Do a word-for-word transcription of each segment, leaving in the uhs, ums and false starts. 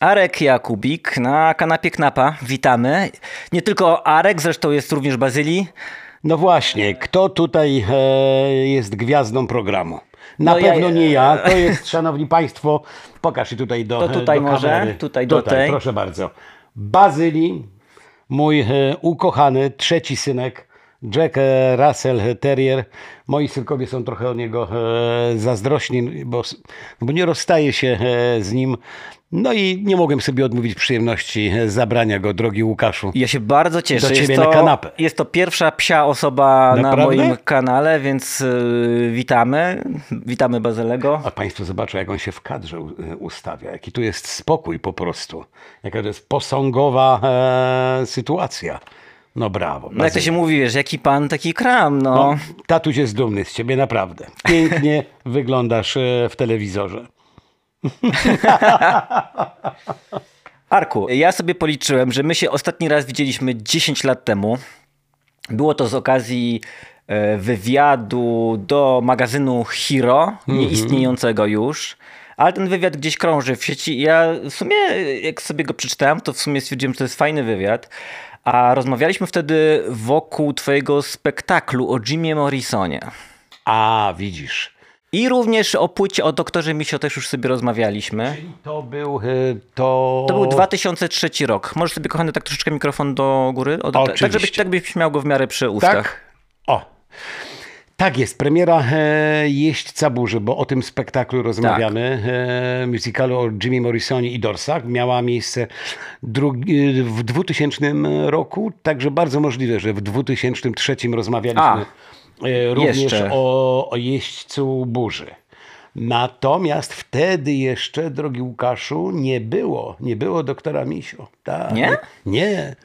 Arek Jakubik na kanapie Knapa. Witamy. Nie tylko Arek, zresztą jest również Bazylii. No właśnie, kto tutaj e, jest gwiazdą programu? Na No pewno ja- nie ja, to jest, szanowni państwo, pokaż się tutaj do, To tutaj do może, kamery. tutaj do tej. Proszę bardzo. Bazylii, mój e, ukochany trzeci synek, Jack e, Russell Terrier. Moi synkowie są trochę od niego e, zazdrośni, bo, bo nie rozstaje się e, z nim. No i nie mogłem sobie odmówić przyjemności e, zabrania go, drogi Łukaszu. Ja się bardzo cieszę. Do ciebie jest na to, kanapę. Jest to pierwsza psia osoba Naprawdę? na moim kanale, więc yy, witamy. Witamy Bazylego. A państwo zobaczą, jak on się w kadrze u- ustawia, jaki tu jest spokój po prostu, jaka to jest posągowa e, sytuacja. No brawo. No jak to się mówi, wiesz, jaki pan, taki kram, no. No, tatuś jest dumny z ciebie, naprawdę. Pięknie wyglądasz e, w telewizorze. Arku, ja sobie policzyłem, że my się ostatni raz widzieliśmy dziesięć lat temu. Było to z okazji e, wywiadu do magazynu Hero, nieistniejącego już. Ale ten wywiad gdzieś krąży w sieci i ja w sumie, jak sobie go przeczytałem, to w sumie stwierdziłem, że to jest fajny wywiad. A rozmawialiśmy wtedy wokół twojego spektaklu o Jimie Morrisonie. A, widzisz. I również o płycie o doktorze Misio też już sobie rozmawialiśmy. Czyli to był, e, to... To był dwa tysiące trzeci rok. Możesz sobie, kochany, tak troszeczkę mikrofon do góry? O, tak, Oczywiście. żebyś, tak byś miał go w miarę przy ustach. Tak? O. Tak jest, premiera e, Jeźdźca burzy, bo o tym spektaklu rozmawiamy, e, musicalu o Jimie Morrisonie i Dorsach, miała miejsce drugi, w dwutysięcznym roku, także bardzo możliwe, że w dwutysięcznym trzecim rozmawialiśmy e, również jeszcze. o, o Jeźdźcu burzy. Natomiast wtedy jeszcze, drogi Łukaszu, nie było, nie było doktora Misio. Tak. Nie? Nie.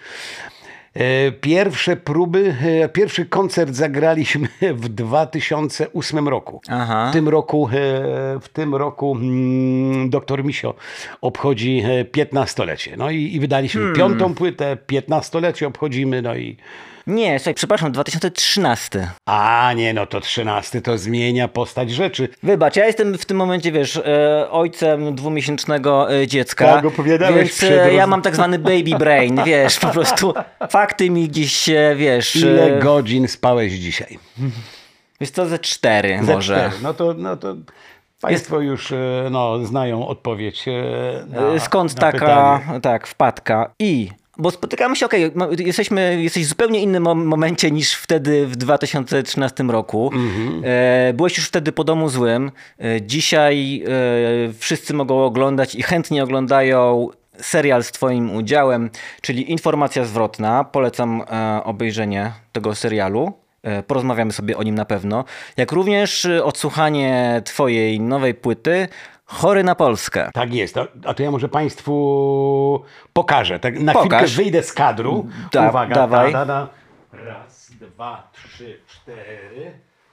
E, Pierwsze próby, e, pierwszy koncert zagraliśmy w dwa tysiące ósmym roku. Aha. W tym roku, e, w tym roku mm, doktor Misio obchodzi e, piętnastolecie. No i, i wydaliśmy Hmm. piątą płytę, piętnastolecie obchodzimy, no i... Nie, słuchaj, przepraszam, dwa tysiące trzynasty. A nie, no to trzynasty to zmienia postać rzeczy. Wybacz, ja jestem w tym momencie, wiesz, e, ojcem dwumiesięcznego e, dziecka. Tak, opowiadałeś Więc przed e, roz- ja mam tak zwany baby brain, wiesz, po prostu fakty mi gdzieś, e, wiesz... Ile e, godzin spałeś dzisiaj? Wiesz co, ze cztery Ze może. cztery. No to, no to państwo już e, no, znają odpowiedź e, na, E, Skąd na taka, pytanie. tak, wpadka. I, bo spotykamy się, okej, ma- jesteśmy, jesteś w zupełnie innym mom- momencie niż wtedy w dwa tysiące trzynastym roku. E, byłeś już wtedy po domu złym. E, dzisiaj e, wszyscy mogą oglądać i chętnie oglądają serial z twoim udziałem, czyli Informacja zwrotna. Polecam e, obejrzenie tego serialu. E, Porozmawiamy sobie o nim na pewno. Jak również e, odsłuchanie twojej nowej płyty Chory na Polskę. Tak jest. A, a to ja może państwu pokażę. Tak na Pokaż. chwilkę wyjdę z kadru. Da- Uwaga. dawaj. Da, da, da. Raz, dwa, trzy, cztery.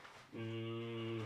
Mm.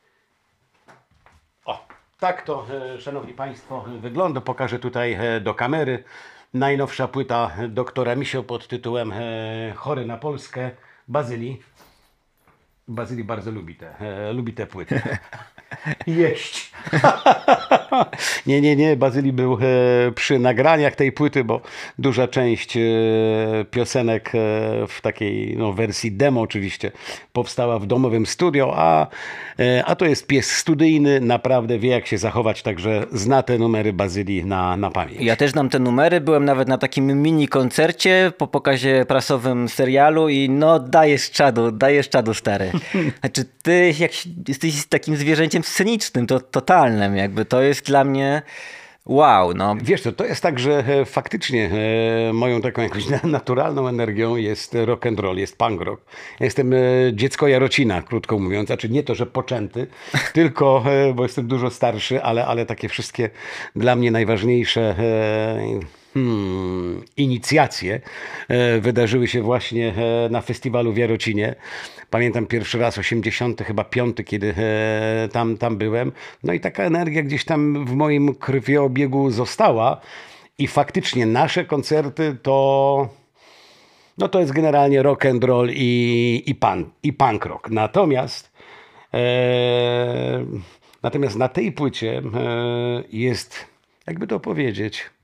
O, tak to, e, szanowni państwo, wygląda. Pokażę tutaj e, do kamery. Najnowsza płyta doktora Misio pod tytułem e, Chory na Polskę. Bazylii. Bazylii bardzo lubi te, e, lubi te płyty. Jeść. nie, nie, nie. Bazylii był e, przy nagraniach tej płyty, bo duża część e, piosenek e, w takiej no, wersji demo oczywiście powstała w domowym studio, a, e, a to jest pies studyjny, naprawdę wie jak się zachować, także zna te numery Bazylii na, na pamięć. Ja też znam te numery, byłem nawet na takim mini koncercie po pokazie prasowym serialu i no dajesz czadu, dajesz czadu, stary. Znaczy ty jak się- jesteś takim zwierzęciem scenicznym, to totalnym jakby, to jest dla mnie wow, no. Wiesz co, to jest tak, że e, faktycznie e, moją taką jakąś na- naturalną energią jest rock and roll, jest punk rock. Ja jestem e, dziecko Jarocina, krótko mówiąc. Znaczy nie to, że poczęty, tylko, e, bo jestem dużo starszy, ale, ale takie wszystkie dla mnie najważniejsze e, hmm, inicjacje e, wydarzyły się właśnie e, na festiwalu w Jarocinie. Pamiętam pierwszy raz, osiemdziesiąty chyba piąty, kiedy e, tam, tam byłem. No i taka energia gdzieś tam w moim krwiobiegu została. I faktycznie nasze koncerty to... No to jest generalnie rock and roll i, i, punk, i punk rock. Natomiast, e, natomiast na tej płycie e, jest, jakby to powiedzieć,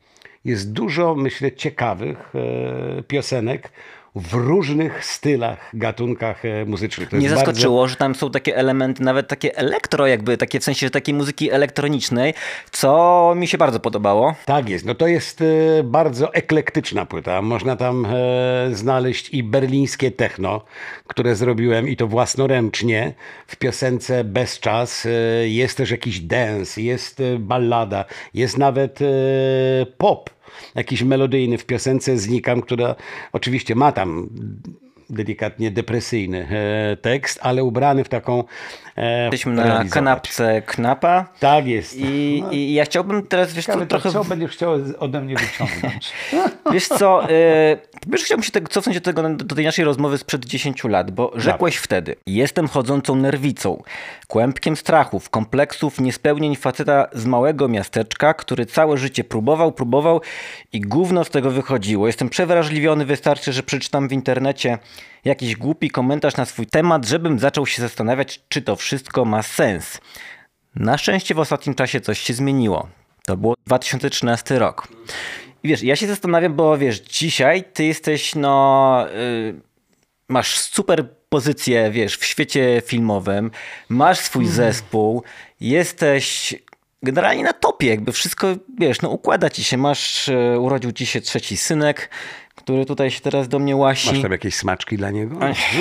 jest dużo, myślę, ciekawych e, piosenek w różnych stylach, gatunkach e, muzycznych. To Mnie jest zaskoczyło, bardzo... że tam są takie elementy, nawet takie elektro jakby, takie w sensie takiej muzyki elektronicznej, co mi się bardzo podobało. Tak jest, no to jest e, bardzo eklektyczna płyta. Można tam e, znaleźć i berlińskie techno, które zrobiłem i to własnoręcznie w piosence Bezczas. E, jest też jakiś dance, jest e, ballada, jest nawet e, pop, jakiś melodyjny w piosence Znikam, która oczywiście ma tam delikatnie depresyjny e, tekst, ale ubrany w taką e, Jesteśmy na kanapce Knapa. Tak jest. I, no. i ja chciałbym teraz, wiesz, Ciekawe, to trochę... co będziesz chciał ode mnie wyciągnąć? Wiesz co, yy, wiesz, chciałbym się tego, cofnąć do, tego, do tej naszej rozmowy sprzed dziesięciu lat, bo rzekłeś Dobra. wtedy: jestem chodzącą nerwicą, kłębkiem strachów, kompleksów, niespełnień faceta z małego miasteczka, który całe życie próbował, próbował i gówno z tego wychodziło. Jestem przewrażliwiony, wystarczy, że przeczytam w internecie jakiś głupi komentarz na swój temat, żebym zaczął się zastanawiać, czy to wszystko ma sens. Na szczęście w ostatnim czasie coś się zmieniło. To było dwa tysiące trzynasty rok. I wiesz, ja się zastanawiam, bo wiesz, dzisiaj ty jesteś, no, yy, masz super pozycję, wiesz, w świecie filmowym, masz swój mm. zespół, jesteś generalnie na topie, jakby wszystko, wiesz, no układa ci się, masz, yy, urodził ci się trzeci synek, który tutaj się teraz do mnie łasi. Masz tam jakieś smaczki dla niego?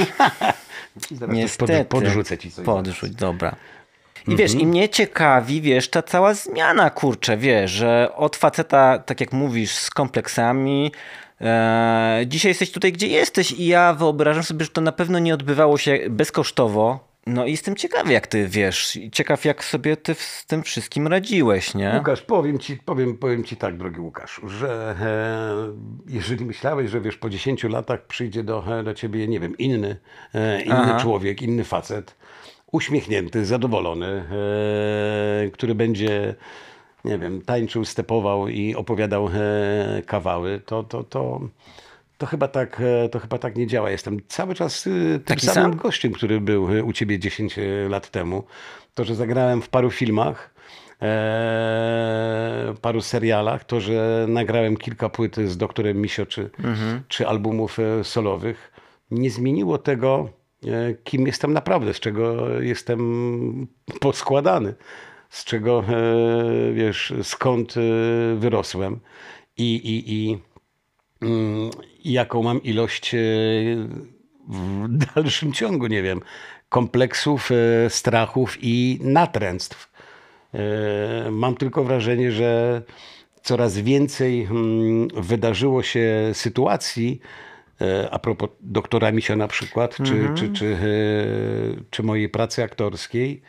Niestety. Podrzucę ci coś. Podrzuć, dobra. I wiesz, mm-hmm. i mnie ciekawi, wiesz, ta cała zmiana, kurczę, wiesz, że od faceta, tak jak mówisz, z kompleksami, e, dzisiaj jesteś tutaj, gdzie jesteś i ja wyobrażam sobie, że to na pewno nie odbywało się bezkosztowo. No i jestem ciekawy, jak ty, wiesz, ciekaw, jak sobie ty z tym wszystkim radziłeś, nie? Łukasz, powiem ci, powiem, powiem ci tak, drogi Łukaszu, że e, jeżeli myślałeś, że wiesz, po dziesięciu latach przyjdzie do, do ciebie, nie wiem, inny, e, inny Aha. człowiek, inny facet, uśmiechnięty, zadowolony, e, który będzie, nie wiem, tańczył, stepował i opowiadał e, kawały, to, to, to, to, chyba tak, e, to chyba tak nie działa. Jestem cały czas e, tym Taki samym sam? gościem, który był u ciebie dziesięć lat temu. To, że zagrałem w paru filmach, e, paru serialach, to, że nagrałem kilka płyt z doktorem Misio, czy, mhm. czy albumów e, solowych, nie zmieniło tego, kim jestem naprawdę, z czego jestem poskładany, z czego, wiesz, skąd wyrosłem i, i, i, i jaką mam ilość w dalszym ciągu, nie wiem, kompleksów, strachów i natręctw. Mam tylko wrażenie, że coraz więcej wydarzyło się sytuacji, a propos doktora Misia na przykład, czy, mm-hmm. czy, czy, czy mojej pracy aktorskiej,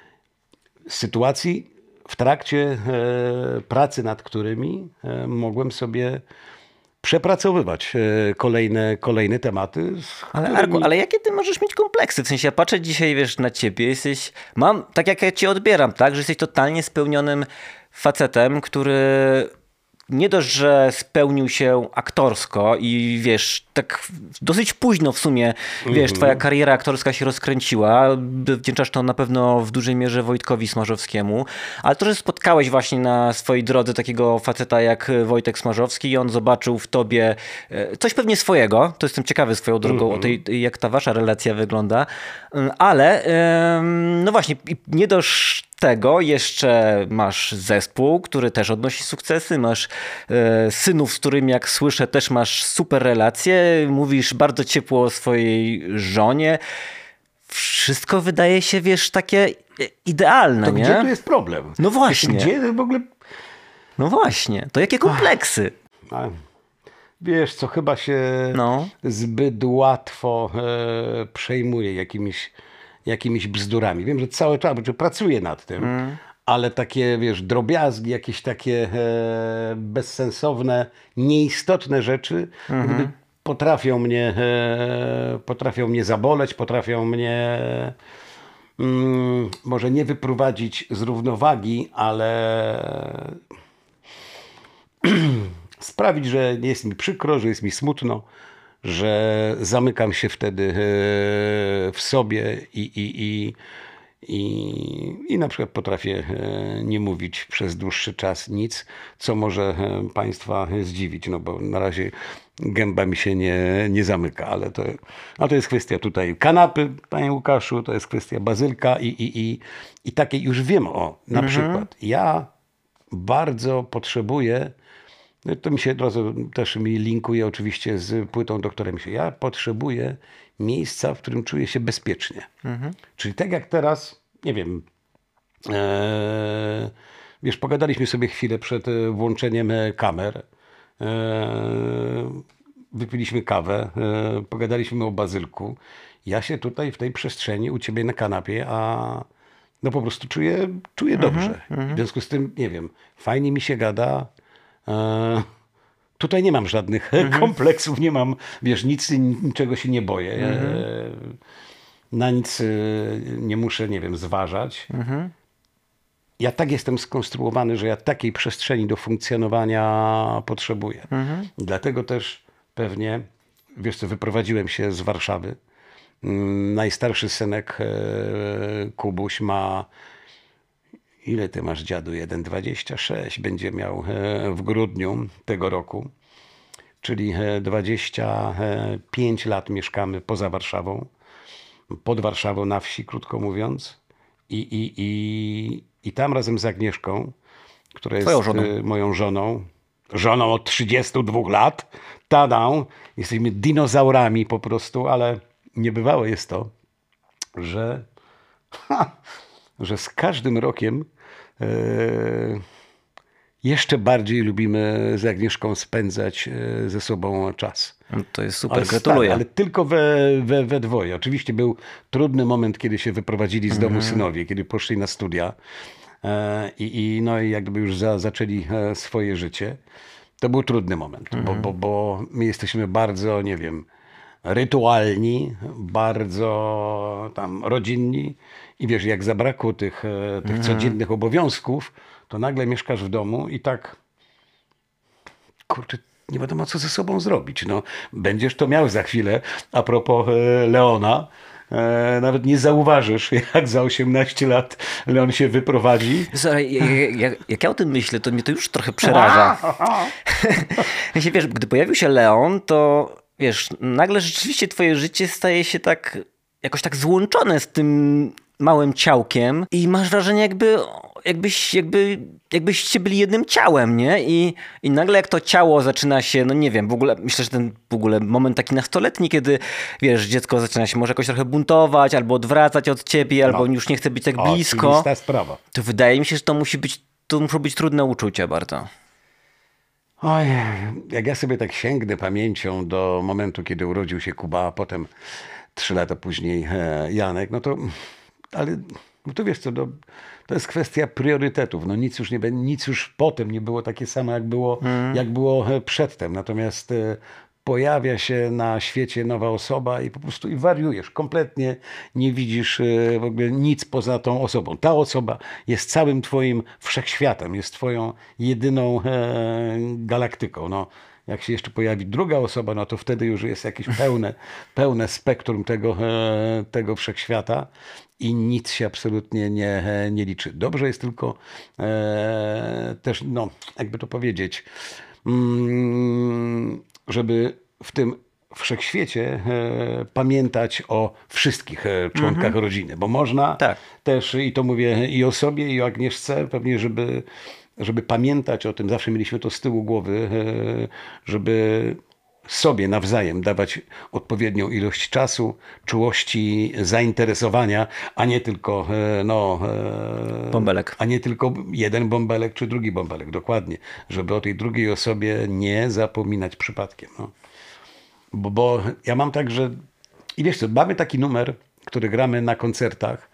sytuacji w trakcie pracy, nad którymi mogłem sobie przepracowywać kolejne, kolejne tematy. Ale którymi... Arku, ale jakie ty możesz mieć kompleksy? W sensie ja patrzę dzisiaj, wiesz, na ciebie, jesteś, mam, tak jak ja cię odbieram, tak, że jesteś totalnie spełnionym facetem, który nie dość, że spełnił się aktorsko i wiesz, tak dosyć późno w sumie, wiesz, mm-hmm. twoja kariera aktorska się rozkręciła. Wdzięczasz to na pewno w dużej mierze Wojtkowi Smarzowskiemu, ale to, że spotkałeś właśnie na swojej drodze takiego faceta jak Wojtek Smarzowski i on zobaczył w tobie coś pewnie swojego, to jestem ciekawy swoją drogą mm-hmm. o tej, jak ta wasza relacja wygląda, ale no właśnie, nie dość tego jeszcze masz zespół, który też odnosi sukcesy, masz e, synów, z którymi, jak słyszę, też masz super relacje, mówisz bardzo ciepło o swojej żonie. Wszystko wydaje się, wiesz, takie idealne, to nie? Gdzie tu jest problem? No właśnie. Gdzie w ogóle... No właśnie. To jakie kompleksy? A, wiesz co, chyba się no. zbyt łatwo e, przejmuje jakimiś jakimiś bzdurami. Wiem, że cały czas, że pracuję nad tym, mm. ale takie, wiesz, drobiazgi, jakieś takie e, bezsensowne, nieistotne rzeczy, mm-hmm. gdyby potrafią mnie, e, potrafią mnie zaboleć, potrafią mnie mm, może nie wyprowadzić z równowagi, ale sprawić, że nie jest mi przykro, że jest mi smutno, że zamykam się wtedy w sobie i, i, i, I, I na przykład potrafię nie mówić przez dłuższy czas nic, co może Państwa zdziwić, no bo na razie gęba mi się nie, nie zamyka, ale to, a to jest kwestia tutaj kanapy, Panie Łukaszu, to jest kwestia bazylka i, i, i, i takie już wiem, o, na mhm. przykład ja bardzo potrzebuję, to mi się od razu też mi linkuje oczywiście z płytą doktorem się, ja potrzebuję miejsca, w którym czuję się bezpiecznie. Mhm. Czyli tak jak teraz, nie wiem, e, wiesz, pogadaliśmy sobie chwilę przed włączeniem kamer, e, wypiliśmy kawę, e, pogadaliśmy o bazylku. Ja się tutaj w tej przestrzeni u ciebie na kanapie, a no po prostu czuję, czuję mhm, dobrze. Mhm. W związku z tym, nie wiem, fajnie mi się gada. E, Tutaj nie mam żadnych mhm. kompleksów, nie mam, wiesz, nic, niczego się nie boję. Mhm. Na nic nie muszę, nie wiem, zważać. Mhm. Ja tak jestem skonstruowany, że ja takiej przestrzeni do funkcjonowania potrzebuję. Mhm. Dlatego też pewnie, wiesz co, wyprowadziłem się z Warszawy. Najstarszy synek Kubuś ma... Ile ty masz, dziadu? jeden dwadzieścia sześć będzie miał w grudniu tego roku, czyli dwadzieścia pięć lat mieszkamy poza Warszawą, pod Warszawą na wsi, krótko mówiąc. I, i, i, i tam razem z Agnieszką, która jest żoną. moją żoną, żoną od trzydziestu dwóch lat, tadą, jesteśmy dinozaurami po prostu, ale niebywałe jest to, że... Ha, że z każdym rokiem e, jeszcze bardziej lubimy z Agnieszką spędzać e, ze sobą czas. No to jest super, ale gratuluję. Stary, ale tylko we, we, we dwoje. Oczywiście był trudny moment, kiedy się wyprowadzili z domu mm. synowie, kiedy poszli na studia e, i, i, no, i jakby już za, zaczęli e, swoje życie. To był trudny moment, mm. bo, bo, bo my jesteśmy bardzo, nie wiem, rytualni, bardzo tam rodzinni i wiesz, jak zabrakło tych, tych mhm. codziennych obowiązków, to nagle mieszkasz w domu i tak kurczę, nie wiadomo co ze sobą zrobić. No, będziesz to miał za chwilę. A propos e, Leona, e, nawet nie zauważysz, jak za osiemnaście lat Leon się wyprowadzi. Słuchaj, jak, jak ja o tym myślę, to mnie to już trochę przeraża. Wiesz, gdy pojawił się Leon, to wiesz, nagle rzeczywiście twoje życie staje się tak, jakoś tak złączone z tym małym ciałkiem i masz wrażenie jakby, jakbyś, jakby, jakbyście byli jednym ciałem, nie? I, I nagle jak to ciało zaczyna się, no nie wiem, w ogóle, myślę, że ten w ogóle moment taki nastoletni, kiedy wiesz, dziecko zaczyna się może jakoś trochę buntować, albo odwracać od ciebie, albo no. już nie chce być tak o, blisko. To jest ta sprawa. To wydaje mi się, że to musi być, to muszą być trudne uczucia bardzo. Oj, jak ja sobie tak sięgnę pamięcią do momentu, kiedy urodził się Kuba, a potem trzy lata później Janek, no to, ale no to wiesz co, to, to jest kwestia priorytetów. No nic już nie będzie, nic już potem nie było takie samo, jak było, mm. jak było przedtem. Natomiast pojawia się na świecie nowa osoba i po prostu i wariujesz. Kompletnie nie widzisz w ogóle nic poza tą osobą. Ta osoba jest całym twoim wszechświatem, jest twoją jedyną e, galaktyką. No, jak się jeszcze pojawi druga osoba, no to wtedy już jest jakieś pełne, pełne spektrum tego, e, tego wszechświata i nic się absolutnie nie, nie liczy. Dobrze jest tylko e, też, no, jakby to powiedzieć, mm, żeby w tym wszechświecie e, pamiętać o wszystkich e, członkach mhm. rodziny, bo można tak. też, i to mówię i o sobie, i o Agnieszce, pewnie, żeby, żeby pamiętać o tym, zawsze mieliśmy to z tyłu głowy, e, żeby sobie nawzajem dawać odpowiednią ilość czasu, czułości, zainteresowania, a nie tylko e, no, e, bąbelek. A nie tylko jeden bąbelek czy drugi bąbelek, dokładnie. Żeby o tej drugiej osobie nie zapominać przypadkiem. No. Bo, bo ja mam tak, że i wiesz co, mamy taki numer, który gramy na koncertach.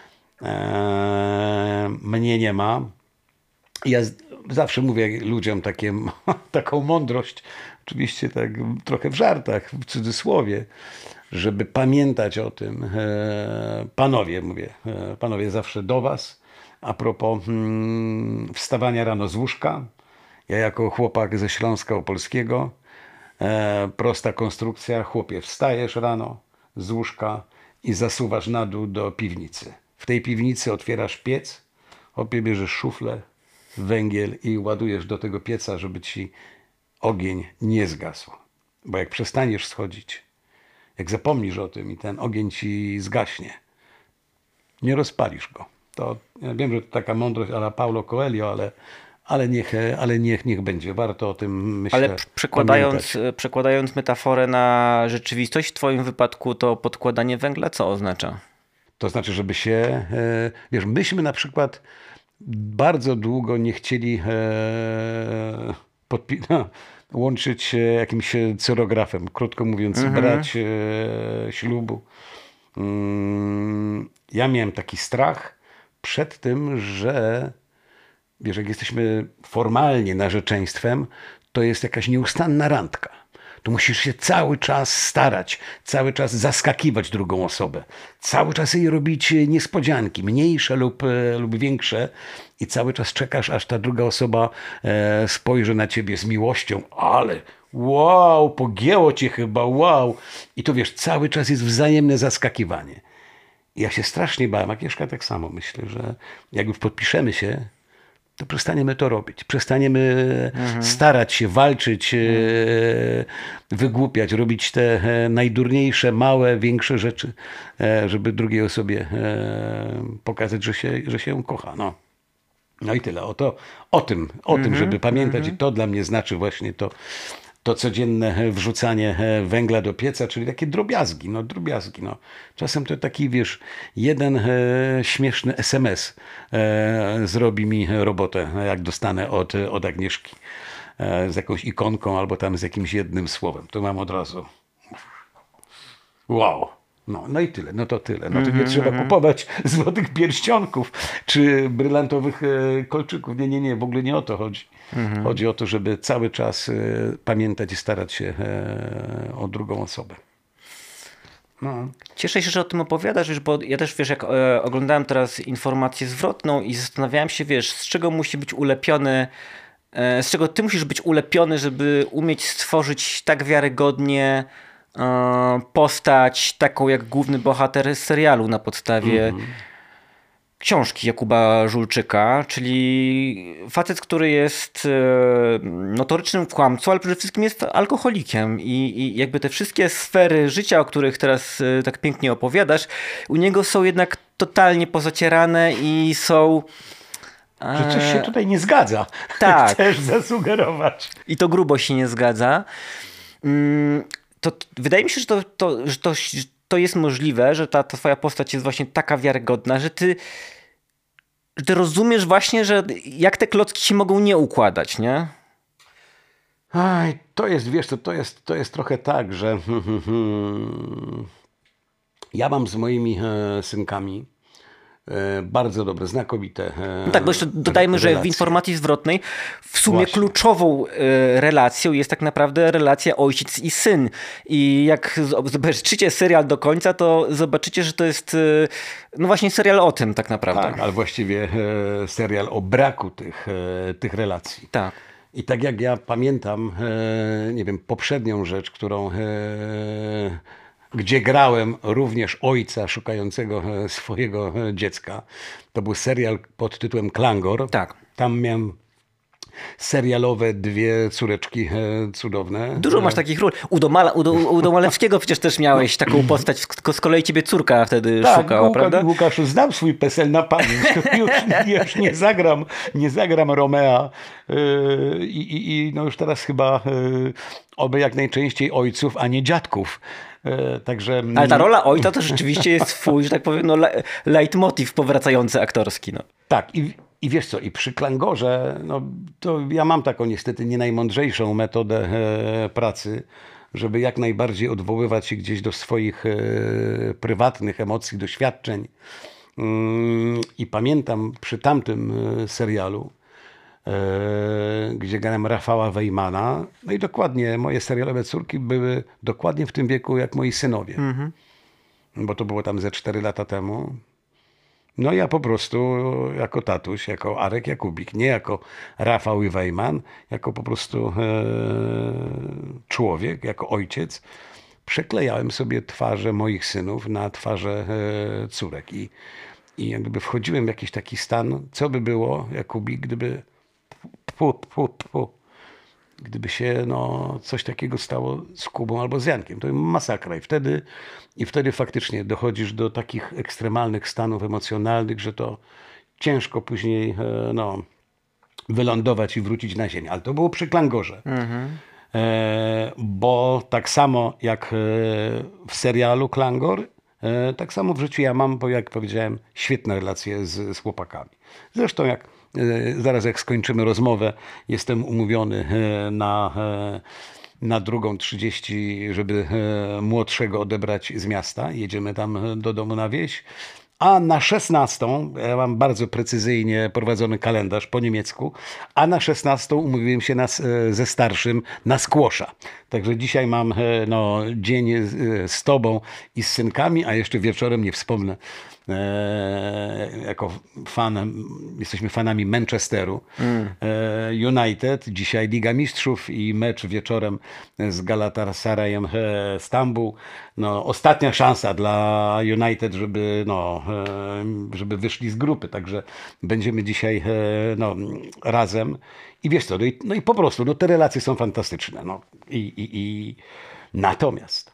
Eee, mnie nie ma. Ja z, zawsze mówię ludziom takie, taką mądrość, oczywiście tak trochę w żartach, w cudzysłowie, żeby pamiętać o tym. Eee, panowie, mówię, e, panowie, zawsze do was. A propos hmm, wstawania rano z łóżka. Ja jako chłopak ze Śląska Opolskiego, E, prosta konstrukcja, chłopie, wstajesz rano z łóżka i zasuwasz na dół do piwnicy. w tej piwnicy otwierasz piec, opie bierzesz szuflę, węgiel i ładujesz do tego pieca, żeby ci ogień nie zgasł. Bo jak przestaniesz schodzić, jak zapomnisz o tym i ten ogień ci zgaśnie, nie rozpalisz go. To, ja wiem, że to taka mądrość a la Paulo Coelho, ale, ale, niech, ale niech, niech będzie. Warto o tym, myślę, Ale przekładając, pamiętać. przekładając metaforę na rzeczywistość, w twoim wypadku to podkładanie węgla co oznacza? To znaczy, żeby się, e, wiesz, myśmy na przykład bardzo długo nie chcieli e, podpi- no, łączyć się jakimś cyrografem, krótko mówiąc, Mhm. brać e, ślubu. Mm, ja miałem taki strach przed tym, że wiesz, jak jesteśmy formalnie narzeczeństwem, to jest jakaś nieustanna randka. Tu musisz się cały czas starać, cały czas zaskakiwać drugą osobę, cały czas jej robić niespodzianki, mniejsze lub, lub większe i cały czas czekasz, aż ta druga osoba e, spojrzy na ciebie z miłością, ale wow, pogięło cię chyba, wow. I to wiesz, cały czas jest wzajemne zaskakiwanie. I ja się strasznie bałem, Agnieszka tak samo myślę, że jak już podpiszemy się, to przestaniemy to robić. Przestaniemy mhm. starać się, walczyć, mhm. wygłupiać, robić te najdurniejsze, małe, większe rzeczy, żeby drugiej osobie pokazać, że się, że się ją kocha. No. No i tyle. O, to, o tym, o mhm. tym, żeby pamiętać. I to dla mnie znaczy właśnie to, to codzienne wrzucanie węgla do pieca, czyli takie drobiazgi, no drobiazgi, no. Czasem to taki, wiesz, jeden e, śmieszny es em es e, zrobi mi robotę, jak dostanę od, od Agnieszki e, z jakąś ikonką albo tam z jakimś jednym słowem. To mam od razu wow. No, no i tyle, no to tyle. No to nie mm-hmm. trzeba kupować złotych pierścionków czy brylantowych e, kolczyków. Nie, nie, nie, w ogóle nie o to chodzi. Mm-hmm. Chodzi o to, żeby cały czas e, pamiętać i starać się e, o drugą osobę. No. Cieszę się, że o tym opowiadasz, wiesz, bo ja też, wiesz, jak e, oglądałem teraz informację zwrotną i zastanawiałem się, wiesz, z czego musi być ulepiony, e, z czego ty musisz być ulepiony, żeby umieć stworzyć tak wiarygodnie postać taką jak główny bohater serialu na podstawie mm-hmm. książki Jakuba Żulczyka, czyli facet, który jest notorycznym kłamcą, ale przede wszystkim jest alkoholikiem i, i jakby te wszystkie sfery życia, o których teraz tak pięknie opowiadasz, u niego są jednak totalnie pozacierane i są... Że coś się tutaj nie zgadza. Tak. Chcesz zasugerować. I to grubo się nie zgadza. Mm. To, to wydaje mi się, że to, to, że to, że to jest możliwe, że ta, ta twoja postać jest właśnie taka wiarygodna, że ty, że ty rozumiesz właśnie, że jak te klocki się mogą nie układać, nie? Aj, to jest, wiesz co, to jest, to jest trochę tak, że ja mam z moimi e, synkami bardzo dobre, znakomite no tak, bo jeszcze dodajmy, relacje. Że w informacji zwrotnej w sumie Właśnie. kluczową relacją jest tak naprawdę relacja ojciec i syn. I jak zobaczycie serial do końca, to zobaczycie, że to jest no właśnie serial o tym tak naprawdę. Tak, ale właściwie serial o braku tych, tych relacji. Tak. I tak jak ja pamiętam, nie wiem, poprzednią rzecz, którą gdzie grałem również ojca szukającego swojego dziecka. To był serial pod tytułem Klangor. Tak. Tam miałem serialowe dwie córeczki cudowne. Dużo masz takich ról. U, Domala, u, u Domalewskiego przecież też miałeś taką postać, tylko z kolei ciebie córka wtedy tak, szukała, Łukasz, prawda? Łukaszu, znam swój PESEL na pamięć. Już, już nie zagram, nie zagram Romea. I, i, i no już teraz chyba oby jak najczęściej ojców, a nie dziadków. Także... Ale ta rola ojca to rzeczywiście jest swój, że tak powiem, no, leitmotiv powracający aktorski. No. Tak, i, i wiesz co, i przy Klangorze, no, to ja mam taką niestety nie najmądrzejszą metodę e, pracy, żeby jak najbardziej odwoływać się gdzieś do swoich e, prywatnych emocji, doświadczeń. Mm, I pamiętam przy tamtym e, serialu, gdzie grałem Rafała Wejmana. No i dokładnie moje serialowe córki były dokładnie w tym wieku jak moi synowie. Mm-hmm. Bo to było tam ze cztery lata temu. No ja po prostu jako tatuś, jako Arek Jakubik, nie jako Rafał i Wejman, jako po prostu e, człowiek, jako ojciec, przeklejałem sobie twarze moich synów na twarze e, córek. I I jakby wchodziłem w jakiś taki stan, co by było, Jakubik, gdyby pu, pu, pu, gdyby się no, coś takiego stało z Kubą albo z Jankiem. To jest masakra. I wtedy, I wtedy faktycznie dochodzisz do takich ekstremalnych stanów emocjonalnych, że to ciężko później no, wylądować i wrócić na ziemię. Ale to było przy Klangorze. Mhm. E, bo tak samo jak w serialu Klangor, e, tak samo w życiu ja mam, bo jak powiedziałem, świetne relacje z, z chłopakami. Zresztą jak e, zaraz jak skończymy rozmowę, jestem umówiony e, na, e, na drugą trzydzieści, żeby e, młodszego odebrać z miasta. Jedziemy tam do domu na wieś. A na szesnastą, ja mam bardzo precyzyjnie prowadzony kalendarz po niemiecku, a na szesnastą umówiłem się na, ze starszym na squasha. Także dzisiaj mam no, dzień z, z tobą i z synkami, a jeszcze wieczorem nie wspomnę. E, jako fan, jesteśmy fanami Manchesteru mm. e, United, dzisiaj Liga Mistrzów i mecz wieczorem z Galatasarayem e, Stambuł. No, ostatnia szansa dla United, żeby, no, e, żeby wyszli z grupy, także będziemy dzisiaj e, no, razem. I wiesz co, no i, no i po prostu no, te relacje są fantastyczne. No. I, i, i... Natomiast,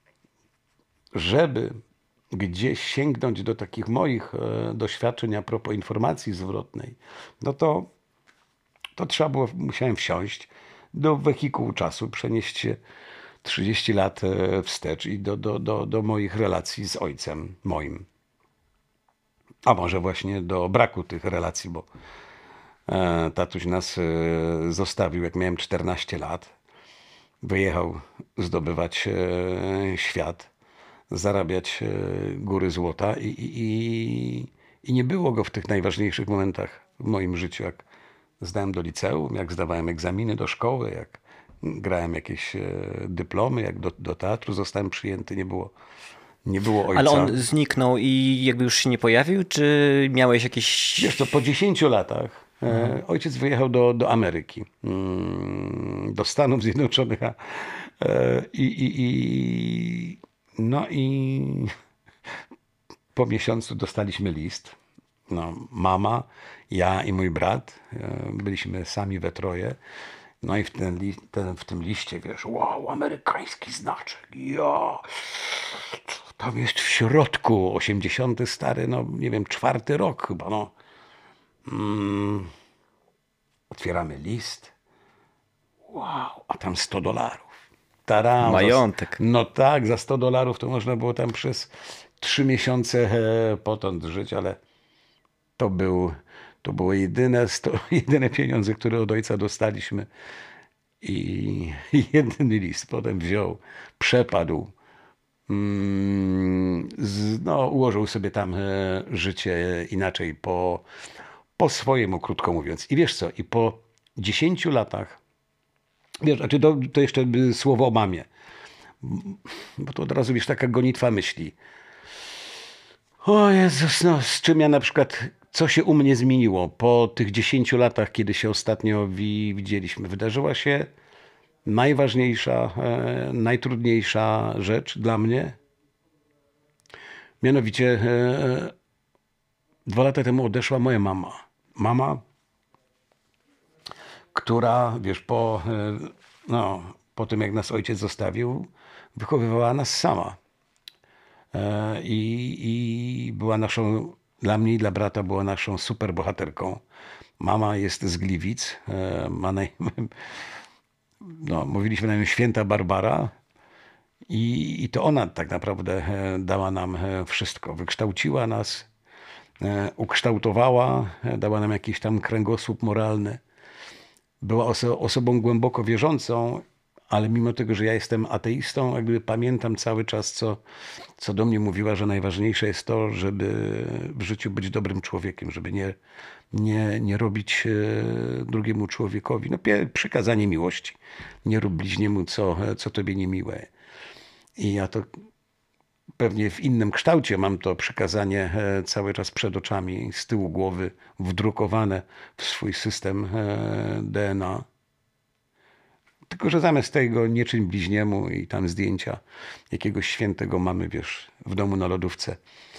żeby gdzieś sięgnąć do takich moich e, doświadczeń a propos informacji zwrotnej, no to, to trzeba było, musiałem wsiąść do wehikułu czasu, przenieść się trzydzieści lat e, wstecz i do, do, do, do moich relacji z ojcem moim. A może właśnie do braku tych relacji, bo e, tatuś nas e, zostawił, jak miałem czternaście lat. Wyjechał zdobywać e, świat, zarabiać góry złota i, i, i, i nie było go w tych najważniejszych momentach w moim życiu, jak zdałem do liceum, jak zdawałem egzaminy do szkoły, jak grałem jakieś dyplomy, jak do, do teatru zostałem przyjęty, nie było, nie było ojca. Ale on zniknął i jakby już się nie pojawił, czy miałeś jakieś... Wiesz co, po dziesięciu latach mhm. ojciec wyjechał do, do Ameryki, do Stanów Zjednoczonych i, i, i no i po miesiącu dostaliśmy list. No, mama, ja i mój brat. Byliśmy sami we troje. No i w, ten, ten, w tym liście, wiesz, wow, amerykański znaczek. Ja, tam jest w środku osiemdziesiąty stary, no nie wiem, czwarty rok chyba. No. Mm. Otwieramy list. Wow, a tam sto dolarów. Taram, majątek. Za, no tak, za sto dolarów to można było tam przez trzy miesiące e, potąd żyć, ale to, był, to było jedyne, sto, jedyne pieniądze, które od ojca dostaliśmy. I, i jedyny list potem wziął, przepadł, mm, z, no, ułożył sobie tam e, życie inaczej po, po swojemu, krótko mówiąc. I wiesz co, i po dziesięciu latach, wiesz, znaczy to, to jeszcze słowo o mamie. Bo to od razu, wiesz, taka gonitwa myśli. O Jezus, no z czym ja na przykład, co się u mnie zmieniło po tych dziesięciu latach, kiedy się ostatnio wi- widzieliśmy. Wydarzyła się najważniejsza, e, najtrudniejsza rzecz dla mnie. Mianowicie e, dwa lata temu odeszła moja mama. Mama, która, wiesz, po, no, po tym jak nas ojciec zostawił, wychowywała nas sama. I, i była naszą, dla mnie i dla brata była naszą super bohaterką. Mama jest z Gliwic, ma na imię, no, mówiliśmy na nią Święta Barbara i, i to ona tak naprawdę dała nam wszystko. Wykształciła nas, ukształtowała, dała nam jakiś tam kręgosłup moralny. Była oso- osobą głęboko wierzącą, ale mimo tego, że ja jestem ateistą, jakby pamiętam cały czas, co, co do mnie mówiła, że najważniejsze jest to, żeby w życiu być dobrym człowiekiem, żeby nie, nie, nie robić e, drugiemu człowiekowi. No, przykazanie miłości. Nie rób bliźniemu, co, co tobie niemiłe. I ja to pewnie w innym kształcie mam to przykazanie cały czas przed oczami, z tyłu głowy, wdrukowane w swój system D N A. Tylko że zamiast tego nie czyń bliźniemu i tam zdjęcia jakiegoś świętego mamy, wiesz, w domu na lodówce.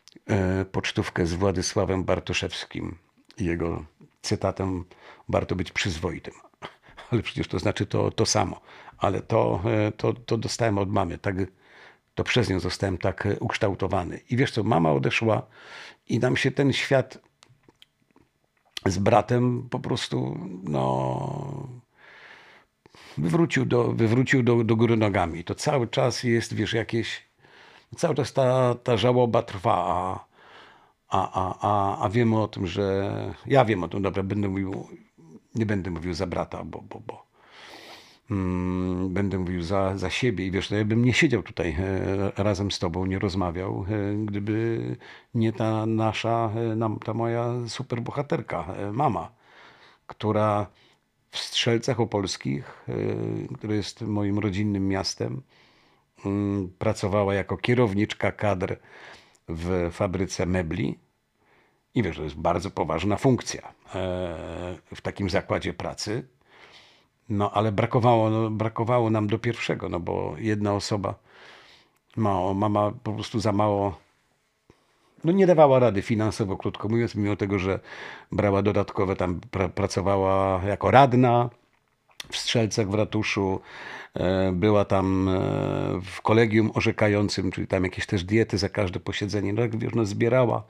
e, pocztówkę z Władysławem Bartoszewskim i jego cytatem warto być przyzwoitym. Ale przecież to znaczy to, to samo. Ale to, e, to, to dostałem od mamy. Tak, to przez nią zostałem tak e, ukształtowany. I wiesz co, mama odeszła i nam się ten świat z bratem po prostu no, wywrócił, do, wywrócił do, do góry nogami. To cały czas jest, wiesz, jakieś, cały czas ta, ta żałoba trwa, a, a, a, a, a wiemy o tym, że, ja wiem o tym, dobra, będę mówił, nie będę mówił za brata, bo, bo, bo mm, będę mówił za, za siebie i wiesz, no ja bym nie siedział tutaj e, razem z tobą, nie rozmawiał, e, gdyby nie ta nasza, e, nam- ta moja superbohaterka, e, mama, która w Strzelcach Opolskich, e, które jest moim rodzinnym miastem, mm, pracowała jako kierowniczka kadr w fabryce mebli. I wiesz, to jest bardzo poważna funkcja e, w takim zakładzie pracy. No ale brakowało, no, brakowało nam do pierwszego, no bo jedna osoba, no, mama po prostu za mało, no nie dawała rady finansowo, krótko mówiąc, mimo tego, że brała dodatkowe, tam pra, pracowała jako radna w Strzelcach w ratuszu, e, była tam e, w kolegium orzekającym, czyli tam jakieś też diety za każde posiedzenie, no jak wiesz, no zbierała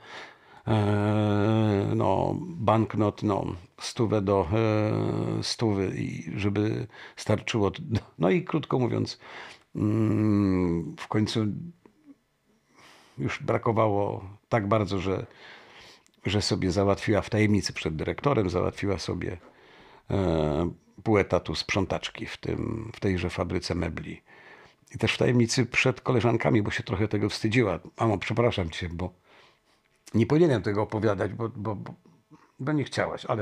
e, no, banknot, no, stówę do e, stówy, i żeby starczyło. No i krótko mówiąc, mm, w końcu już brakowało tak bardzo, że, że sobie załatwiła w tajemnicy przed dyrektorem, załatwiła sobie e, pół etatu sprzątaczki w, tym, w tejże fabryce mebli. I też w tajemnicy przed koleżankami, bo się trochę tego wstydziła. Mamo, przepraszam cię, bo nie powinienem tego opowiadać, bo, bo, bo, bo nie chciałaś, ale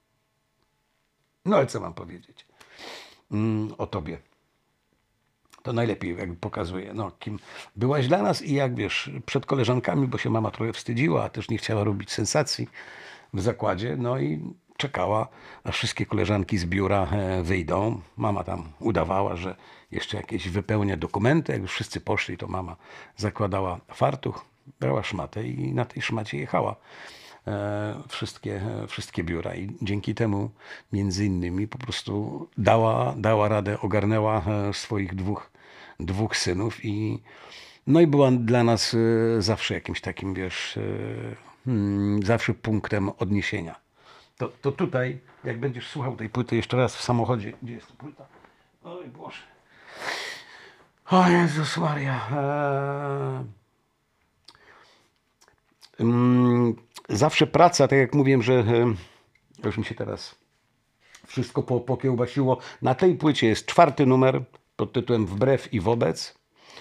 no ale co mam powiedzieć mm, o tobie? To najlepiej jakby pokazuje, no, kim byłaś dla nas i jak wiesz, przed koleżankami, bo się mama trochę wstydziła, a też nie chciała robić sensacji w zakładzie, no i czekała, aż wszystkie koleżanki z biura e, wyjdą. Mama tam udawała, że jeszcze jakieś wypełnia dokumenty. Jak już wszyscy poszli, to mama zakładała fartuch, brała szmatę i na tej szmacie jechała e, wszystkie, e, wszystkie biura. I dzięki temu między innymi po prostu dała, dała radę, ogarnęła e, swoich dwóch, dwóch synów i no i była dla nas e, zawsze jakimś takim, wiesz, e, hmm, zawsze punktem odniesienia. To, to tutaj, jak będziesz słuchał tej płyty jeszcze raz w samochodzie, gdzie jest ta płyta? Oj Boże. O Jezus Maria. Eee... Mm, zawsze praca, tak jak mówiłem, że e, już mi się teraz wszystko po, pokiełbasiło. Na tej płycie jest czwarty numer pod tytułem Wbrew i wobec,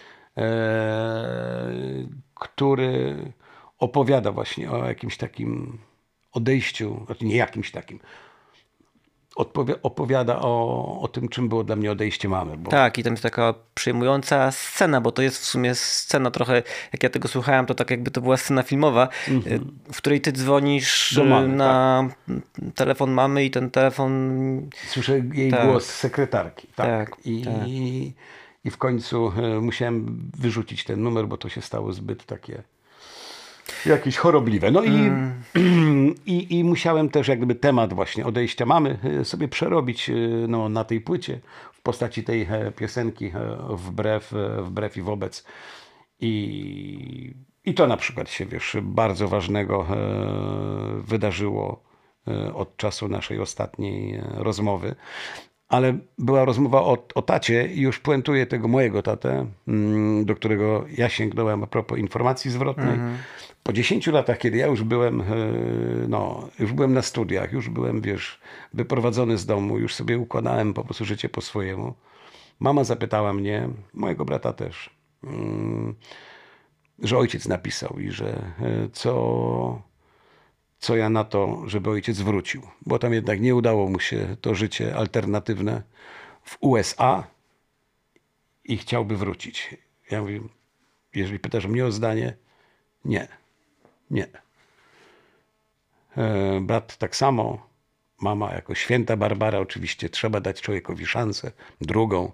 e, który opowiada właśnie o jakimś takim odejściu, znaczy nie jakimś takim, odpowi- opowiada o, o tym, czym było dla mnie odejście mamy. Bo... Tak, i tam jest taka przejmująca scena, bo to jest w sumie scena trochę, jak ja tego słuchałem, to tak jakby to była scena filmowa, mm-hmm. w której ty dzwonisz mamy, na tak. telefon mamy i ten telefon... Słyszę jej tak. głos sekretarki. Tak. tak I, tak. I, I w końcu musiałem wyrzucić ten numer, bo to się stało zbyt takie jakieś chorobliwe. No i, mm. i, i musiałem też jakby temat właśnie odejścia mamy sobie przerobić no, na tej płycie w postaci tej piosenki wbrew, wbrew i wobec. I, I to na przykład się, wiesz, bardzo ważnego wydarzyło od czasu naszej ostatniej rozmowy. Ale była rozmowa o, o tacie i już puentuję tego mojego tatę, do którego ja sięgnąłem a propos informacji zwrotnej. Mm-hmm. Po dziesięciu latach, kiedy ja już byłem, no, już byłem na studiach, już byłem, wiesz, wyprowadzony z domu, już sobie układałem po prostu życie po swojemu. Mama zapytała mnie, mojego brata też, że ojciec napisał i że co... co ja na to, żeby ojciec wrócił. Bo tam jednak nie udało mu się to życie alternatywne w U S A i chciałby wrócić. Ja mówię, jeżeli pytasz mnie o zdanie, nie, nie. E, brat tak samo, mama jako święta Barbara, oczywiście trzeba dać człowiekowi szansę, drugą,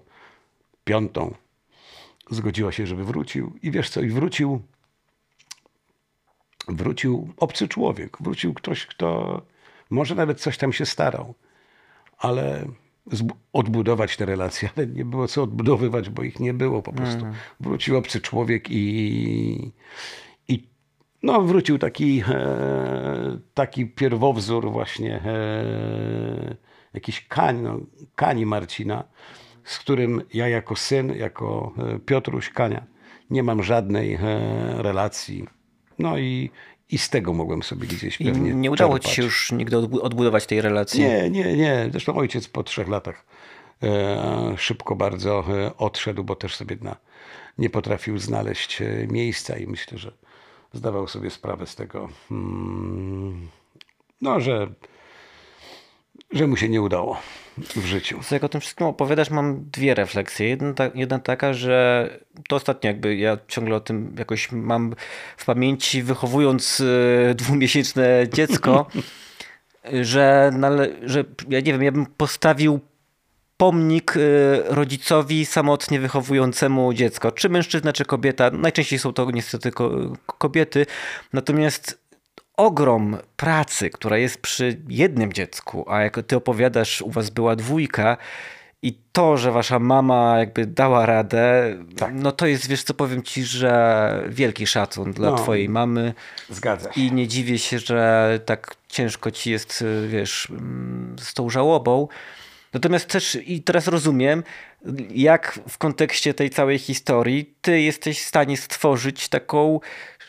piątą. Zgodziła się, żeby wrócił i wiesz co, i wrócił wrócił obcy człowiek, wrócił ktoś, kto może nawet coś tam się starał, ale odbudować te relacje, ale nie było co odbudowywać, bo ich nie było po prostu. Mm. Wrócił obcy człowiek i, i no, wrócił taki, e, taki pierwowzór właśnie e, jakiś Kań, no, Kani Marcina, z którym ja jako syn, jako Piotruś Kania nie mam żadnej e, relacji. No i, i z tego mogłem sobie gdzieś pewnie I nie udało czerpać. ci się już nigdy odbudować tej relacji? Nie, nie, nie. Zresztą ojciec po trzech latach e, szybko bardzo e, odszedł, bo też sobie na, nie potrafił znaleźć e, miejsca i myślę, że zdawał sobie sprawę z tego, mm, no, że, że mu się nie udało w życiu. Co jak o tym wszystkim opowiadasz, mam dwie refleksje. Jedna, ta, jedna taka, że to ostatnio jakby ja ciągle o tym jakoś mam w pamięci, wychowując y, dwumiesięczne dziecko, że, nale, że ja nie wiem, ja bym postawił pomnik y, rodzicowi samotnie wychowującemu dziecko. Czy mężczyzna, czy kobieta. Najczęściej są to niestety ko, kobiety. Natomiast ogrom pracy, która jest przy jednym dziecku, a jak ty opowiadasz, u was była dwójka i to, że wasza mama jakby dała radę, tak. No to jest, wiesz co, powiem ci, że wielki szacun dla no, twojej mamy. Zgadza się. I nie dziwię się, że tak ciężko ci jest, wiesz, z tą żałobą. Natomiast też i teraz rozumiem, jak w kontekście tej całej historii ty jesteś w stanie stworzyć taką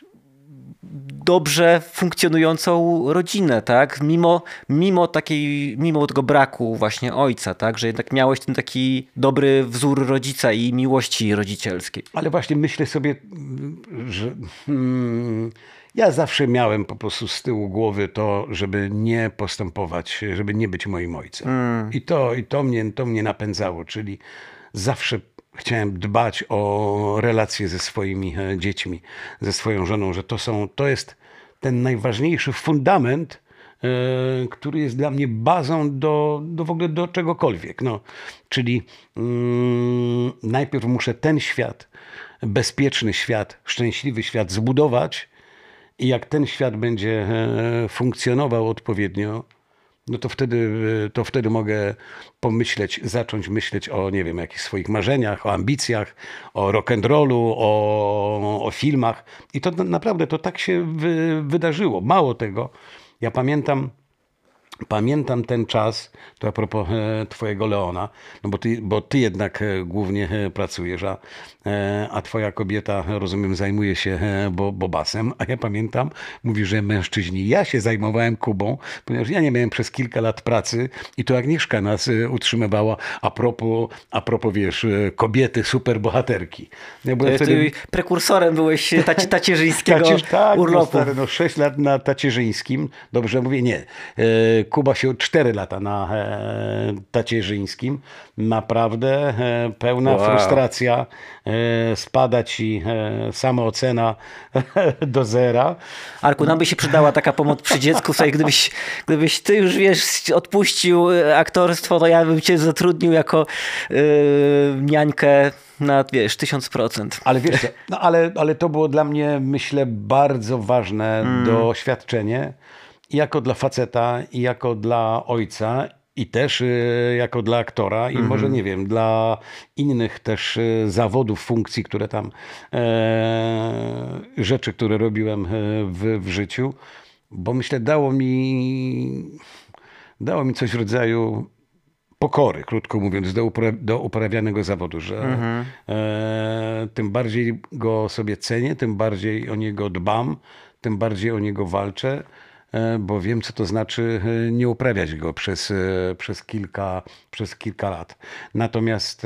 dobrze funkcjonującą rodzinę, tak? Mimo, mimo takiej, mimo tego braku właśnie ojca, tak? Że jednak miałeś ten taki dobry wzór rodzica i miłości rodzicielskiej. Ale właśnie myślę sobie, że hmm, ja zawsze miałem po prostu z tyłu głowy to, żeby nie postępować, żeby nie być moim ojcem. Mm. I to, i to mnie, to mnie napędzało, czyli zawsze chciałem dbać o relacje ze swoimi dziećmi, ze swoją żoną, że to są, to jest ten najważniejszy fundament, yy, który jest dla mnie bazą do, do w ogóle do czegokolwiek. No, czyli yy, najpierw muszę ten świat, bezpieczny świat, szczęśliwy świat zbudować i jak ten świat będzie yy, funkcjonował odpowiednio, no to wtedy, to wtedy mogę pomyśleć, zacząć myśleć o, nie wiem, jakichś swoich marzeniach, o ambicjach, o rock'n'rollu, o, o filmach. I to naprawdę to tak się wy, wydarzyło. Mało tego, ja pamiętam, pamiętam ten czas, to a propos e, twojego Leona, no bo ty, bo ty jednak e, głównie e, pracujesz, a, e, a twoja kobieta, rozumiem, zajmuje się e, bo, bobasem, a ja pamiętam, mówi, że mężczyźni, ja się zajmowałem Kubą, ponieważ ja nie miałem przez kilka lat pracy i to Agnieszka nas e, utrzymywała a propos, a propos, wiesz, e, kobiety, superbohaterki. Ja byłem wtedy... Prekursorem byłeś taci, tacierzyńskiego Tacierz, tak, urlopu. No, stary, no sześć lat na tacierzyńskim, dobrze mówię, nie, e, Kuba się cztery lata na e, tacierzyńskim. Naprawdę e, pełna wow. frustracja. E, spada ci e, samoocena do zera. Arku, nam by się przydała taka pomoc przy dziecku. Słuchaj, gdybyś, gdybyś ty już, wiesz, odpuścił aktorstwo, to ja bym cię zatrudnił jako e, niańkę na, wiesz, tysiąc procent. Ale wiesz, no, ale, ale to było dla mnie, myślę, bardzo ważne mm. doświadczenie. I jako dla faceta, i jako dla ojca, i też y, jako dla aktora, i mm-hmm. może, nie wiem, dla innych też y, zawodów, funkcji, które tam, e, rzeczy, które robiłem w, w życiu, bo myślę, dało mi, dało mi coś w rodzaju pokory, krótko mówiąc, do, upra- do uprawianego zawodu, że mm-hmm. e, tym bardziej go sobie cenię, tym bardziej o niego dbam, tym bardziej o niego walczę, bo wiem, co to znaczy nie uprawiać go przez, przez, kilka, przez kilka lat. Natomiast,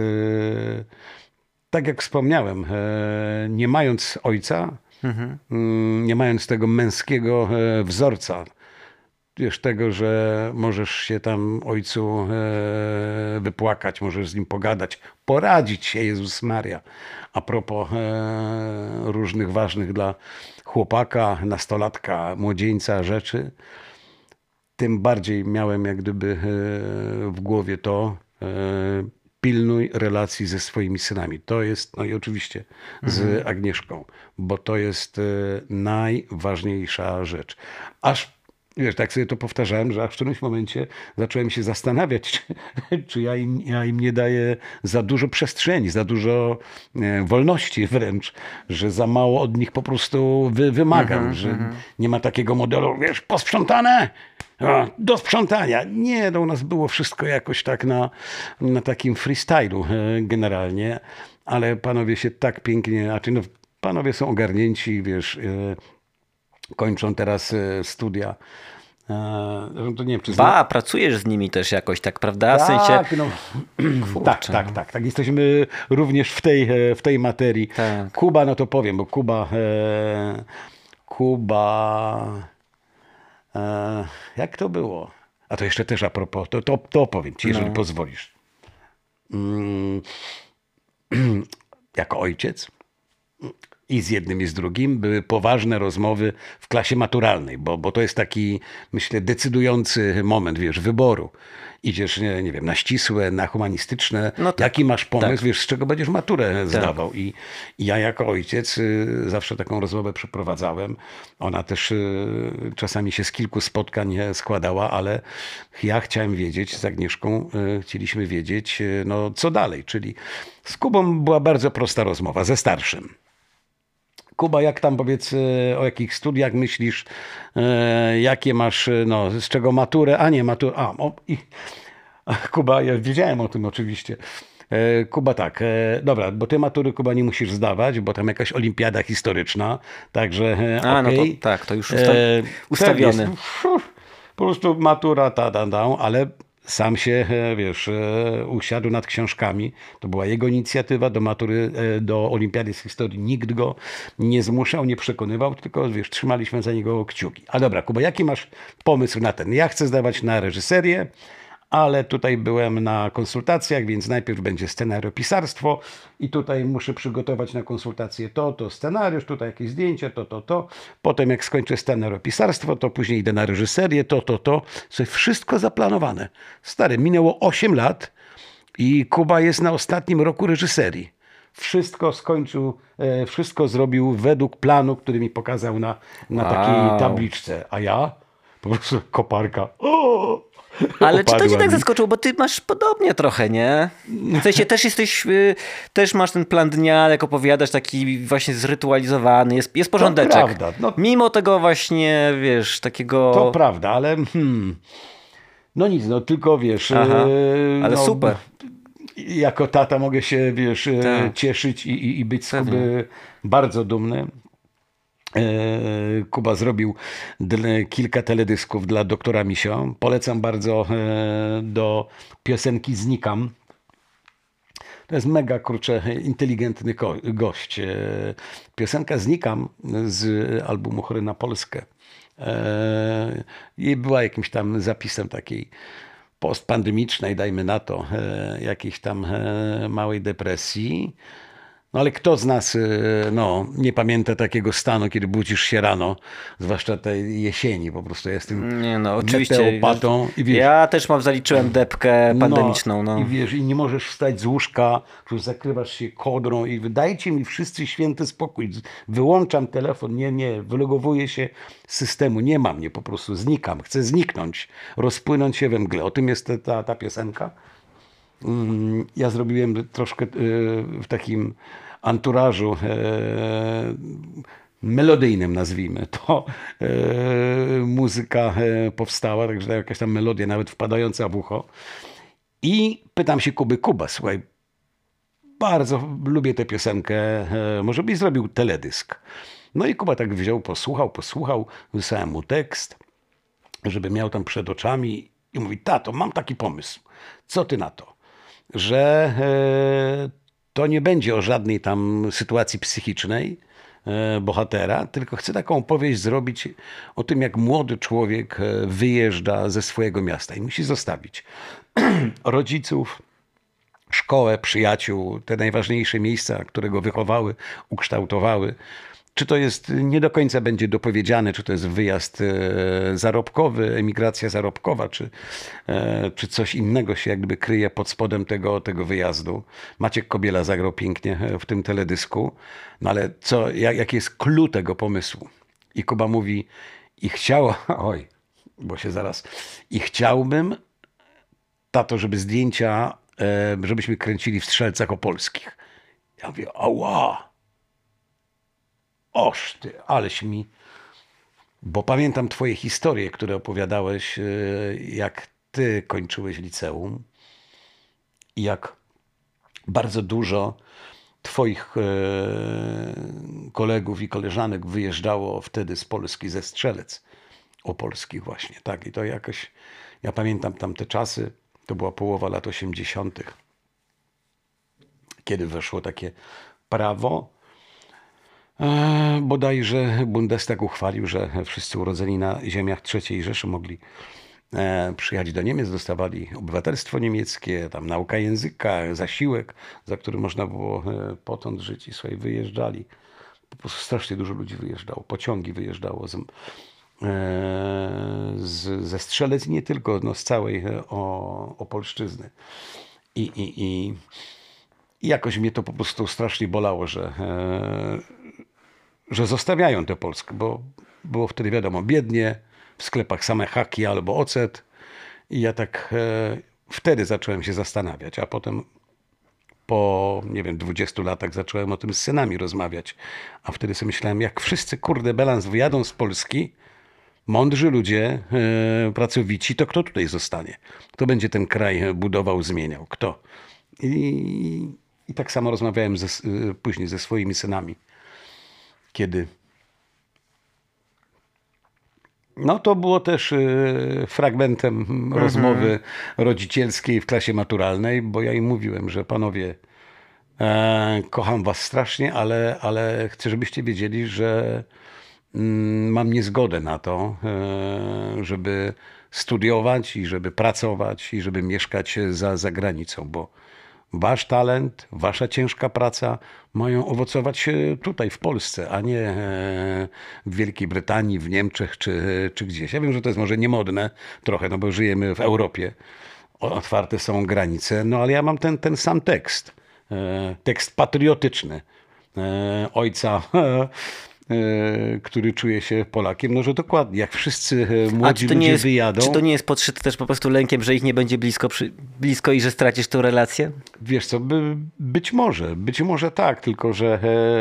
tak jak wspomniałem, nie mając ojca, mhm. nie mając tego męskiego wzorca, wiesz, tego, że możesz się tam ojcu wypłakać, możesz z nim pogadać, poradzić się, Jezus Maria, a propos różnych ważnych dla chłopaka, nastolatka, młodzieńca rzeczy, tym bardziej miałem jak gdyby w głowie to, pilnuj relacji ze swoimi synami. To jest, no i oczywiście z mhm. Agnieszką, bo to jest najważniejsza rzecz. Aż wiesz, tak sobie to powtarzałem, że aż w którymś momencie zacząłem się zastanawiać, czy, czy ja, im, ja im nie daję za dużo przestrzeni, za dużo e, wolności wręcz, że za mało od nich po prostu wy, wymagam, mm-hmm, że mm-hmm. nie ma takiego modelu, wiesz, posprzątane, o, do sprzątania. Nie, no u nas było wszystko jakoś tak na, na takim freestylu e, generalnie, ale panowie się tak pięknie, znaczy no, panowie są ogarnięci, wiesz, e, kończą teraz studia. To nie wiem, czy Ba, zna... pracujesz z nimi też jakoś, tak, prawda? W tak, sensie... no, tak, tak, tak, tak. Jesteśmy również w tej, w tej materii. Tak. Kuba, no to powiem, bo Kuba e, Kuba e, jak to było? A to jeszcze też a propos, to, to, to opowiem ci, jeżeli no. pozwolisz. Mm, jako ojciec i z jednym i z drugim były poważne rozmowy w klasie maturalnej, bo, bo to jest taki, myślę, decydujący moment, wiesz, wyboru. Idziesz, nie, nie wiem, na ścisłe, na humanistyczne. No tak, jaki masz pomysł, tak. wiesz, z czego będziesz maturę tak. zdawał. I, I ja jako ojciec y, zawsze taką rozmowę przeprowadzałem. Ona też y, czasami się z kilku spotkań składała, ale ja chciałem wiedzieć, z Agnieszką y, chcieliśmy wiedzieć, y, no co dalej. Czyli z Kubą była bardzo prosta rozmowa, ze starszym. Kuba, jak tam powiedz, o jakich studiach myślisz, e, jakie masz, no, z czego maturę, a nie maturę, a, o, i, Kuba, ja wiedziałem o tym oczywiście. E, Kuba tak, e, dobra, bo ty matury, Kuba, nie musisz zdawać, bo tam jakaś olimpiada historyczna, także e, a, okay. no to tak, to już usta e, ustawiony. Jest, po prostu matura, ta, ta, ta, ale sam się, wiesz, usiadł nad książkami. To była jego inicjatywa do matury, do olimpiady z historii. Nikt go nie zmuszał, nie przekonywał, tylko, wiesz, trzymaliśmy za niego kciuki. A dobra, Kuba, jaki masz pomysł na ten? Ja chcę zdawać na reżyserię, ale tutaj byłem na konsultacjach, więc najpierw będzie scenariopisarstwo i tutaj muszę przygotować na konsultację to, to scenariusz, tutaj jakieś zdjęcie, to, to, to. Potem jak skończę scenariopisarstwo, to później idę na reżyserię, to, to, to. Słuchaj, wszystko zaplanowane. Stary, minęło osiem lat i Kuba jest na ostatnim roku reżyserii. Wszystko skończył, e, wszystko zrobił według planu, który mi pokazał na, na takiej wow. tabliczce. A ja po prostu koparka. O! Ale czy to cię tak zaskoczyło, bo ty masz podobnie trochę, nie? W sensie też jesteś, też masz ten plan dnia, jak opowiadasz, taki właśnie zrytualizowany, jest, jest porządeczek. To prawda. No, mimo tego właśnie, wiesz, takiego... To prawda, ale hmm, no nic, no tylko wiesz... Aha, ale no, super. Jako tata mogę się, wiesz, tak. cieszyć i, i, i być z Kuby bardzo dumny. Kuba zrobił kilka teledysków dla doktora Misio. Polecam bardzo do piosenki Znikam. To jest mega, kurczę, inteligentny gość. Piosenka Znikam z albumu Chory na Polskę. I była jakimś tam zapisem takiej postpandemicznej, dajmy na to, jakiejś tam małej depresji. No ale kto z nas no, nie pamięta takiego stanu, kiedy budzisz się rano, zwłaszcza tej jesieni, po prostu ja jestem nie no, oczywiście. meteopatą. I wiesz, ja też mam, zaliczyłem depkę pandemiczną. No, no. I wiesz, i nie możesz wstać z łóżka, już zakrywasz się kodrą i dajcie mi wszyscy święty spokój. Wyłączam telefon, nie, nie, wylogowuję się z systemu, nie ma mnie, po prostu znikam, chcę zniknąć, rozpłynąć się we mgle. O tym jest ta, ta piosenka. Ja zrobiłem troszkę w takim anturażu melodyjnym, nazwijmy to. Muzyka powstała, także jakaś tam melodia nawet wpadająca w ucho. I pytam się Kuby, Kuba, słuchaj, bardzo lubię tę piosenkę, może byś zrobił teledysk. No i Kuba tak wziął, posłuchał, posłuchał, wysłałem mu tekst, żeby miał tam przed oczami i mówi, tato, mam taki pomysł, co ty na to? Że e, to nie będzie o żadnej tam sytuacji psychicznej e, bohatera, tylko chcę taką opowieść zrobić o tym, jak młody człowiek wyjeżdża ze swojego miasta i musi zostawić rodziców, szkołę, przyjaciół, te najważniejsze miejsca, które go wychowały, ukształtowały czy to jest, nie do końca będzie dopowiedziane, czy to jest wyjazd e, zarobkowy, emigracja zarobkowa, czy, e, czy coś innego się jak gdyby kryje pod spodem tego, tego wyjazdu. Maciek Kobiela zagrał pięknie w tym teledysku, no ale co, jak, jaki jest clue tego pomysłu? I Kuba mówi, i chciał, oj, bo się zaraz, i chciałbym, tato, żeby zdjęcia, e, żebyśmy kręcili w Strzelcach Opolskich. Ja mówię, ała, oż ty, aleś mi, bo pamiętam twoje historie, które opowiadałeś, e, jak ty kończyłeś liceum i jak bardzo dużo twoich e, kolegów i koleżanek wyjeżdżało wtedy z Polski, ze Strzelec Opolskich właśnie, tak, i to jakoś, ja pamiętam tamte czasy, to była połowa lat osiemdziesiątych, kiedy weszło takie prawo, e, bodajże Bundestag uchwalił, że wszyscy urodzeni na ziemiach trzeciej Rzeszy mogli e, przyjechać do Niemiec, dostawali obywatelstwo niemieckie, tam nauka języka, zasiłek, za który można było e, potąd żyć i sobie wyjeżdżali. Po prostu strasznie dużo ludzi wyjeżdżało, pociągi wyjeżdżało z, e, z, ze Strzelec, nie tylko, no, z całej e, o, Opolszczyzny. I, i, i I jakoś mnie to po prostu strasznie bolało, że, e, że zostawiają tę Polskę, bo było wtedy wiadomo, biednie, w sklepach same haki albo ocet. I ja tak e, wtedy zacząłem się zastanawiać, a potem po, nie wiem, dwudziestu latach zacząłem o tym z synami rozmawiać. A wtedy sobie myślałem, jak wszyscy, kurde, belans wyjadą z Polski, mądrzy ludzie, e, pracowici, to kto tutaj zostanie? Kto będzie ten kraj budował, zmieniał? Kto? I, i tak samo rozmawiałem ze, później ze swoimi synami, kiedy no to było też y, fragmentem mhm. rozmowy rodzicielskiej w klasie maturalnej, bo ja im mówiłem, że panowie, e, kocham was strasznie, ale, ale chcę, żebyście wiedzieli, że mm, mam niezgodę na to, e, żeby studiować i żeby pracować i żeby mieszkać za, za granicą, bo wasz talent, wasza ciężka praca mają owocować tutaj w Polsce, a nie w Wielkiej Brytanii, w Niemczech czy, czy gdzieś. Ja wiem, że to jest może niemodne trochę, no bo żyjemy w Europie, otwarte są granice, no ale ja mam ten, ten sam tekst, tekst patriotyczny ojca, który czuje się Polakiem, no że dokładnie, jak wszyscy młodzi ludzie jest, wyjadą. Czy to nie jest podszyte też po prostu lękiem, że ich nie będzie blisko, przy, blisko i że stracisz tę relację? Wiesz co, by, być może, być może tak, tylko że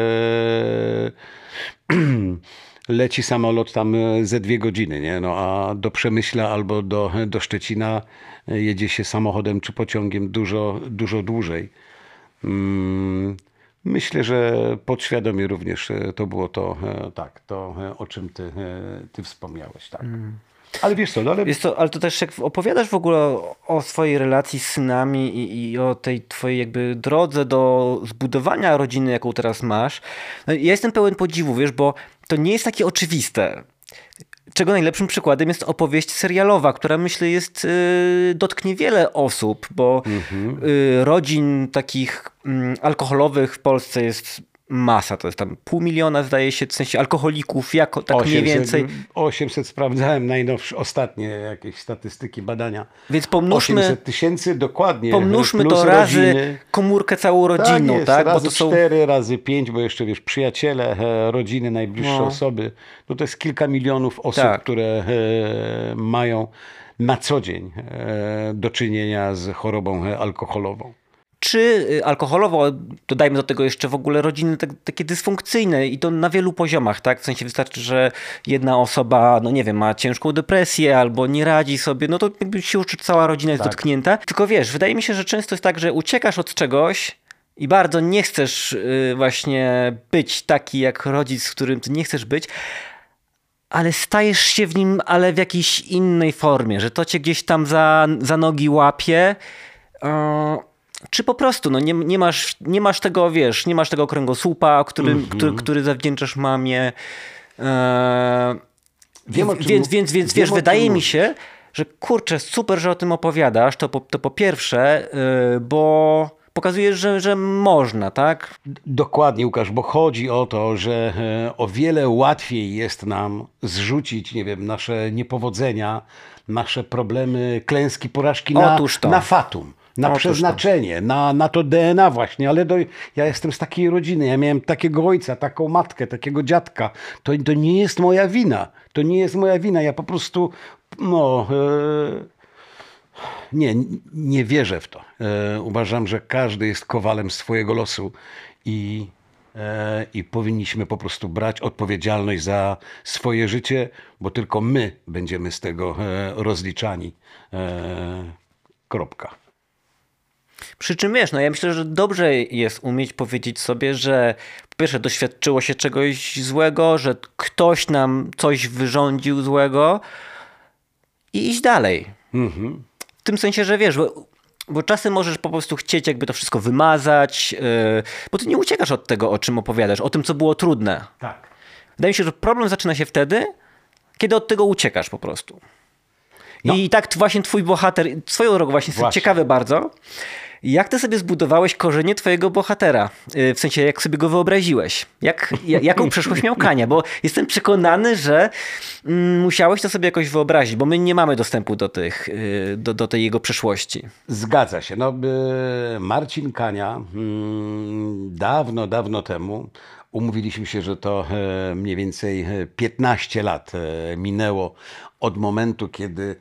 e, leci samolot tam ze dwie godziny, nie? No, a do Przemyśla albo do, do Szczecina jedzie się samochodem czy pociągiem dużo, dużo dłużej. Hmm. Myślę, że podświadomie również to było to, tak, to o czym ty, ty wspomniałeś. Tak. Mm. Ale wiesz co, no ale... Wiesz co, ale to też jak opowiadasz w ogóle o, o swojej relacji z synami i, i o tej twojej jakby drodze do zbudowania rodziny, jaką teraz masz. No, ja jestem pełen podziwu, wiesz, bo to nie jest takie oczywiste. Czego najlepszym przykładem jest opowieść serialowa, która myślę jest, yy, dotknie wiele osób, bo mm-hmm. yy, rodzin takich yy, alkoholowych w Polsce jest masa. To jest tam pół miliona, zdaje się, w sensie alkoholików, jako, tak osiemset, mniej więcej. osiemset sprawdzałem najnowsze, ostatnie jakieś statystyki, badania. Więc pomnóżmy, osiemset tysięcy dokładnie. Pomnóżmy to razy rodziny. Komórkę całą rodzinną. Tak, jest, tak? razy bo to są... cztery, razy pięć, bo jeszcze wiesz, przyjaciele, rodziny, najbliższe no. osoby. No to jest kilka milionów osób, tak. które e, mają na co dzień e, do czynienia z chorobą alkoholową. Czy alkoholowo, dodajmy do tego jeszcze w ogóle rodziny tak, takie dysfunkcyjne i to na wielu poziomach, tak? W sensie wystarczy, że jedna osoba, no nie wiem, ma ciężką depresję albo nie radzi sobie, no to jakby się cała rodzina jest tak. dotknięta. Tylko wiesz, wydaje mi się, że często jest tak, że uciekasz od czegoś i bardzo nie chcesz yy, właśnie być taki jak rodzic, z którym ty nie chcesz być, ale stajesz się w nim, ale w jakiejś innej formie, że to cię gdzieś tam za, za nogi łapie. Yy. Czy po prostu no, nie, nie, masz, nie masz tego, wiesz, nie masz tego kręgosłupa, który, mm-hmm. który, który zawdzięczasz mamie. Eee, Wiem, więc, więc, więc, więc wiesz, wydaje mi się, że kurczę, super, że o tym opowiadasz, to po, to po pierwsze, yy, bo, pokazujesz, że, że można, tak? Dokładnie, Łukasz, bo chodzi o to, że e, o wiele łatwiej jest nam zrzucić, nie wiem, nasze niepowodzenia, nasze problemy, klęski, porażki na, na fatum. Na Otóż przeznaczenie, na, na to D N A właśnie, ale do, ja jestem z takiej rodziny, ja miałem takiego ojca, taką matkę, takiego dziadka. To, to nie jest moja wina, to nie jest moja wina, ja po prostu, no, e, nie, nie wierzę w to. E, uważam, że każdy jest kowalem swojego losu i, e, i powinniśmy po prostu brać odpowiedzialność za swoje życie, bo tylko my będziemy z tego e, rozliczani. E, kropka. Przy czym wiesz, no ja myślę, że dobrze jest umieć powiedzieć sobie, że po pierwsze doświadczyło się czegoś złego, że ktoś nam coś wyrządził złego i iść dalej. Mhm. W tym sensie, że wiesz, bo, bo czasem możesz po prostu chcieć jakby to wszystko wymazać, yy, bo ty nie uciekasz od tego, o czym opowiadasz, o tym, co było trudne. Tak. Wydaje mi się, że problem zaczyna się wtedy, kiedy od tego uciekasz po prostu. No. I tak właśnie twój bohater, swoją drogą właśnie, właśnie. ciekawe bardzo, jak ty sobie zbudowałeś korzenie twojego bohatera? W sensie, jak sobie go wyobraziłeś? Jak, jaką przeszłość miał Kania? Bo jestem przekonany, że mm, musiałeś to sobie jakoś wyobrazić, bo my nie mamy dostępu do, tych, do, do tej jego przeszłości. Zgadza się. No, Marcin Kania mm, dawno, dawno temu umówiliśmy się, że to mniej więcej piętnaście lat minęło od momentu, kiedy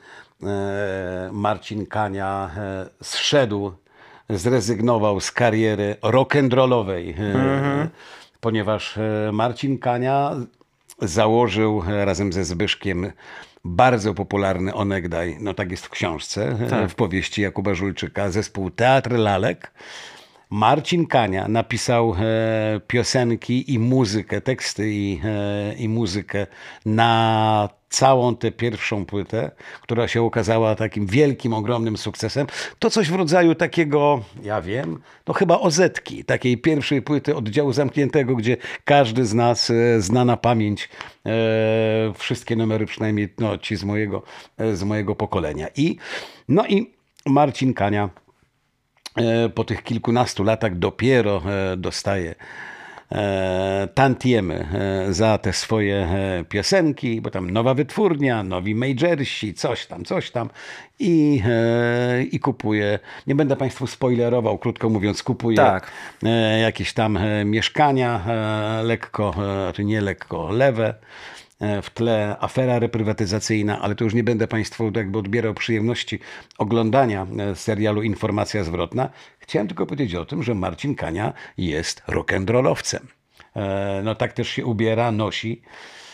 Marcin Kania zszedł, zrezygnował z kariery rock'n'rollowej, mm-hmm. ponieważ Marcin Kania założył razem ze Zbyszkiem bardzo popularny onegdaj, no tak jest w książce, tak. w powieści Jakuba Żulczyka, zespół Teatr Lalek. Marcin Kania napisał e, piosenki i muzykę, teksty i, e, i muzykę na całą tę pierwszą płytę, która się okazała takim wielkim, ogromnym sukcesem. To coś w rodzaju takiego, ja wiem, no chyba Ozetki, takiej pierwszej płyty Oddziału Zamkniętego, gdzie każdy z nas e, zna na pamięć e, wszystkie numery, przynajmniej no, ci z mojego, e, z mojego pokolenia. I, no i Marcin Kania po tych kilkunastu latach dopiero dostaje tantiemy za te swoje piosenki, bo tam nowa wytwórnia, nowi majorsi, coś tam, coś tam i, i kupuje, nie będę Państwu spoilerował, krótko mówiąc, kupuje tak. jakieś tam mieszkania lekko, czy nie lekko, lewe. W tle afera reprywatyzacyjna, ale to już nie będę Państwu jakby odbierał przyjemności oglądania serialu Informacja Zwrotna. Chciałem tylko powiedzieć o tym, że Marcin Kania jest rock'n'rollowcem. No tak też się ubiera, nosi.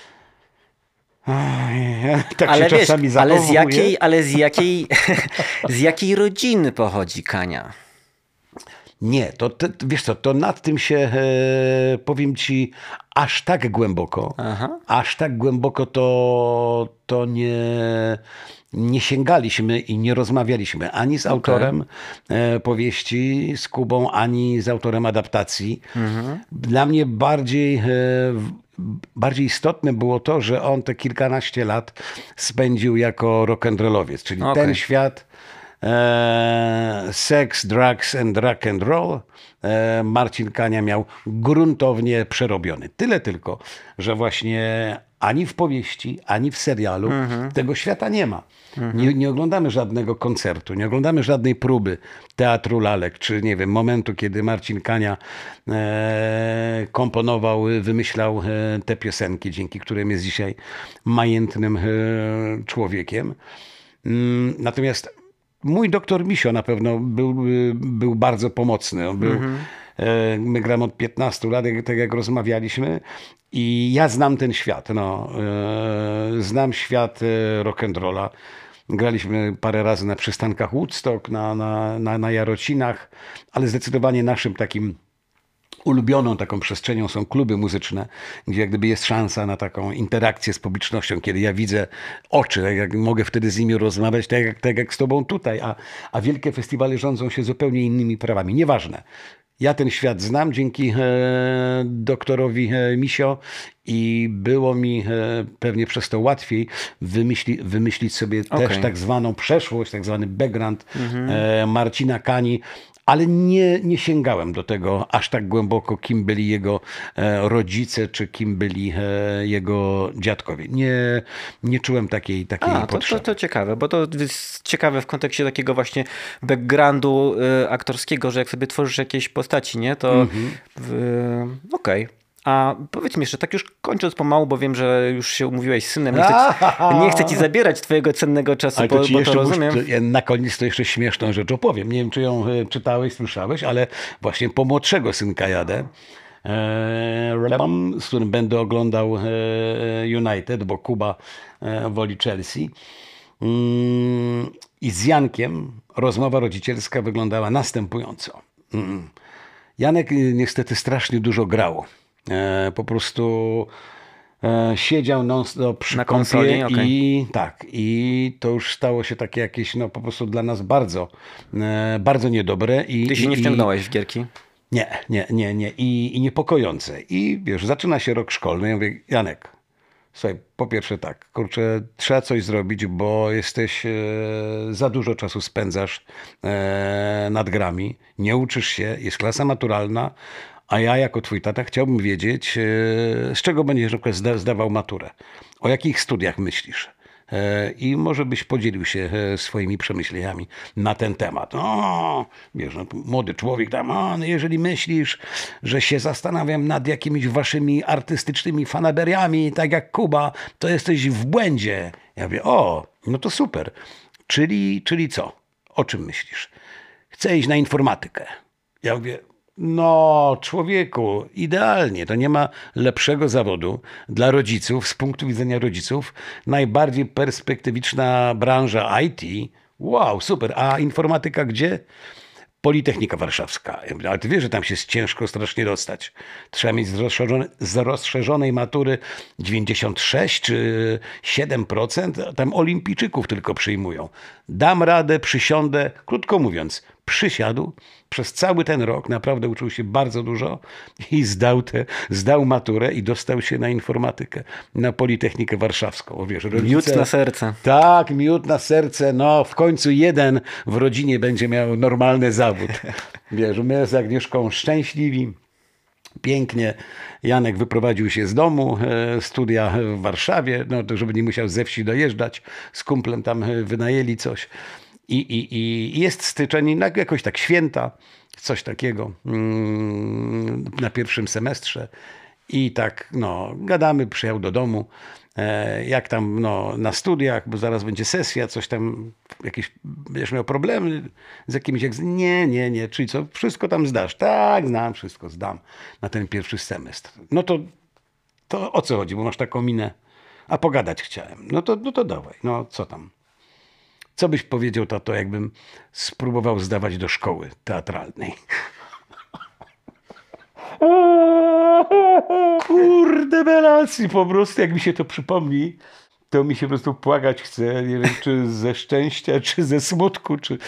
Tak ale się wiesz, czasami ale z jakiej, ale z jakiej, z jakiej rodziny pochodzi Kania? Nie, to, to wiesz co, to nad tym się, e, powiem ci, aż tak głęboko, Aha. aż tak głęboko to, to nie, nie sięgaliśmy i nie rozmawialiśmy ani z okay. autorem e, powieści, z Kubą, ani z autorem adaptacji. Mhm. Dla mnie bardziej... E, Bardziej istotne było to, że on te kilkanaście lat spędził jako rock'n'rollowiec, czyli okay. ten świat e, sex, drugs and rock and roll e, Marcin Kania miał gruntownie przerobiony. Tyle tylko, że właśnie ani w powieści, ani w serialu mhm. tego świata nie ma. Mhm. Nie, nie oglądamy żadnego koncertu, nie oglądamy żadnej próby Teatru Lalek, czy nie wiem, momentu, kiedy Marcin Kania e, komponował, wymyślał e, te piosenki, dzięki którym jest dzisiaj majętnym e, człowiekiem. Mm, natomiast mój doktor Misio na pewno był, był bardzo pomocny. On był, mhm. e, my gramy od piętnastu lat, tak jak rozmawialiśmy. I ja znam ten świat, no, e, znam świat e, rock'n'rolla. Graliśmy parę razy na przystankach Woodstock, na, na, na, na Jarocinach, ale zdecydowanie naszym takim ulubioną taką przestrzenią są kluby muzyczne, gdzie jak gdyby jest szansa na taką interakcję z publicznością, kiedy ja widzę oczy, tak jak mogę wtedy z nimi rozmawiać, tak jak, tak jak z tobą tutaj, a, a wielkie festiwale rządzą się zupełnie innymi prawami. Nieważne. Ja ten świat znam dzięki e, doktorowi e, Misio i było mi e, pewnie przez to łatwiej wymyśli, wymyślić sobie okay. też tak zwaną przeszłość, tak zwany background mhm. e, Marcina Kani, ale nie, nie sięgałem do tego aż tak głęboko, kim byli jego e, rodzice, czy kim byli e, jego dziadkowie. Nie, nie czułem takiej, takiej A, to, potrzeby. to, to ciekawe, bo to jest ciekawe w kontekście takiego właśnie backgroundu y, aktorskiego, że jak sobie tworzysz jakieś postaci, nie, to mm-hmm. okej. Okay. A powiedz mi jeszcze, tak już kończąc pomału, bo wiem, że już się umówiłeś z synem, nie chcę ci, nie chcę ci zabierać twojego cennego czasu, ale to ci bo, bo jeszcze to rozumiem. Muszę, ja na koniec to jeszcze śmieszną rzecz opowiem. Nie wiem, czy ją czytałeś, słyszałeś, ale właśnie po młodszego synka jadę, z którym będę oglądał United, bo Kuba woli Chelsea. I z Jankiem rozmowa rodzicielska wyglądała następująco. Janek niestety strasznie dużo grał. Po prostu siedział non-stop przy na konsoli kompie i okay. tak, i to już stało się takie jakieś, no po prostu dla nas bardzo, bardzo niedobre. I, Ty się i, nie wciągnąłeś w gierki? Nie, nie, nie, nie. I, i niepokojące. I wiesz, zaczyna się rok szkolny. Ja mówię, Janek, słuchaj, po pierwsze tak, kurczę, trzeba coś zrobić, bo jesteś, e, za dużo czasu spędzasz e, nad grami, nie uczysz się, jest klasa maturalna, a ja jako twój tata chciałbym wiedzieć, e, z czego będziesz na przykład zda, zdawał maturę. O jakich studiach myślisz? I może byś podzielił się swoimi przemyśleniami na ten temat. O, wiesz, no, młody człowiek tam, o, no jeżeli myślisz, że się zastanawiam nad jakimiś waszymi artystycznymi fanaberiami, tak jak Kuba, to jesteś w błędzie. Ja mówię, o, no to super. Czyli, czyli co? O czym myślisz? Chcę iść na informatykę. Ja mówię, no, człowieku, idealnie. To nie ma lepszego zawodu dla rodziców, z punktu widzenia rodziców. Najbardziej perspektywiczna branża I T. Wow, super. A informatyka gdzie? Politechnika Warszawska. Ale ty wiesz, że tam się ciężko strasznie dostać. Trzeba mieć z, rozszerzone, z rozszerzonej matury dziewięćdziesiąt sześć czy siedem procent. Tam olimpijczyków tylko przyjmują. Dam radę, przysiądę. Krótko mówiąc, przysiadł. Przez cały ten rok naprawdę uczył się bardzo dużo i zdał, te, zdał maturę i dostał się na informatykę, na Politechnikę Warszawską. Wiesz, rodzice, miód na serce. Tak, miód na serce. No, w końcu jeden w rodzinie będzie miał normalny zawód. Wiesz, my z Agnieszką szczęśliwi. Pięknie. Janek wyprowadził się z domu, studia w Warszawie, no to żeby nie musiał ze wsi dojeżdżać. Z kumplem tam wynajęli coś. I, i, I jest styczeń, jakoś tak święta, coś takiego mm, na pierwszym semestrze. I tak, no, gadamy, przyjechał do domu, e, jak tam, no, na studiach, bo zaraz będzie sesja, coś tam, jakieś, będziesz miał problemy z jakimiś, jak, nie, nie, nie, czyli co, wszystko tam zdasz? Tak, znam, wszystko zdam na ten pierwszy semestr. No to, to o co chodzi, bo masz taką minę, a pogadać chciałem. No to, no to dawaj, no co tam? Co byś powiedział, tato, jakbym spróbował zdawać do szkoły teatralnej? Kurde belacji, po prostu jak mi się to przypomni, to mi się po prostu płakać chce. Nie wiem, czy ze szczęścia, czy ze smutku, czy...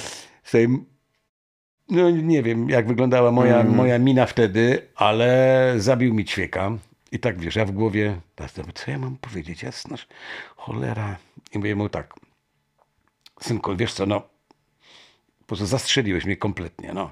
No nie wiem, jak wyglądała moja, mm. moja mina wtedy, ale zabił mi ćwieka. I tak, wiesz, ja w głowie, co ja mam powiedzieć? Jasno, cholera. I mówię mu tak, synku, wiesz co, no, po prostu zastrzeliłeś mnie kompletnie, no.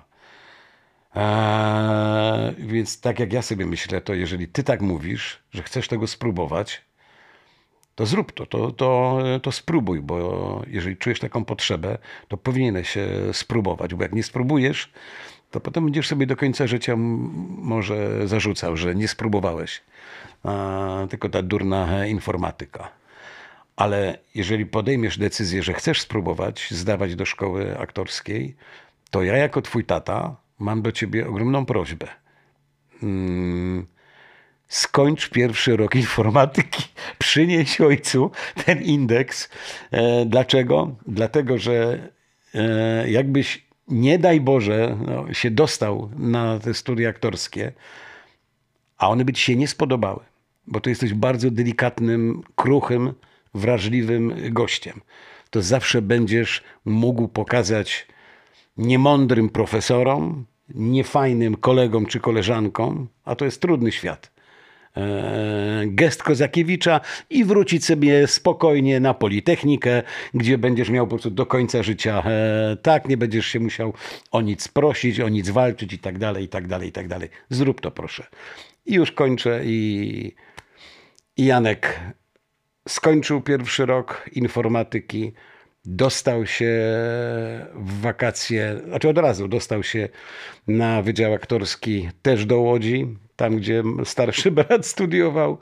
Eee, więc tak jak ja sobie myślę, to jeżeli ty tak mówisz, że chcesz tego spróbować, to zrób to, to, to, to spróbuj, bo jeżeli czujesz taką potrzebę, to powinieneś spróbować, bo jak nie spróbujesz, to potem będziesz sobie do końca życia może zarzucał, że nie spróbowałeś, eee, tylko ta durna informatyka. Ale jeżeli podejmiesz decyzję, że chcesz spróbować zdawać do szkoły aktorskiej, to ja jako twój tata mam do ciebie ogromną prośbę. Hmm, skończ pierwszy rok informatyki, przynieś ojcu ten indeks. E, dlaczego? Dlatego, że e, jakbyś, nie daj Boże, no, się dostał na te studia aktorskie, a one by ci się nie spodobały, bo ty jesteś bardzo delikatnym, kruchym, wrażliwym gościem, to zawsze będziesz mógł pokazać niemądrym profesorom, niefajnym kolegom czy koleżankom, a to jest trudny świat, gest Kozakiewicza i wrócić sobie spokojnie na Politechnikę, gdzie będziesz miał po prostu do końca życia tak, nie będziesz się musiał o nic prosić, o nic walczyć i tak dalej, i tak dalej, i tak dalej. Zrób to proszę. I już kończę i, i Janek skończył pierwszy rok informatyki, dostał się w wakacje, znaczy od razu dostał się na Wydział Aktorski też do Łodzi, tam gdzie starszy brat studiował,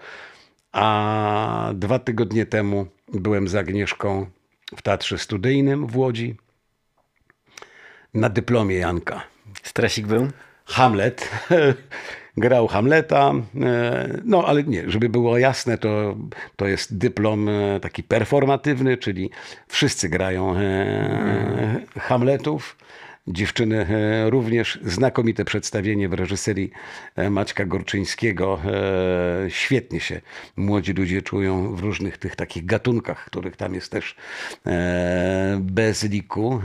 a dwa tygodnie temu byłem z Agnieszką w Teatrze Studyjnym w Łodzi na dyplomie Janka. Stresik był? Hamlet. Grał Hamleta, no ale nie, żeby było jasne, to, to jest dyplom taki performatywny, czyli wszyscy grają Hamletów. Dziewczyny również, znakomite przedstawienie w reżyserii Maćka Gorczyńskiego. Świetnie się młodzi ludzie czują w różnych tych takich gatunkach, których tam jest też bez liku.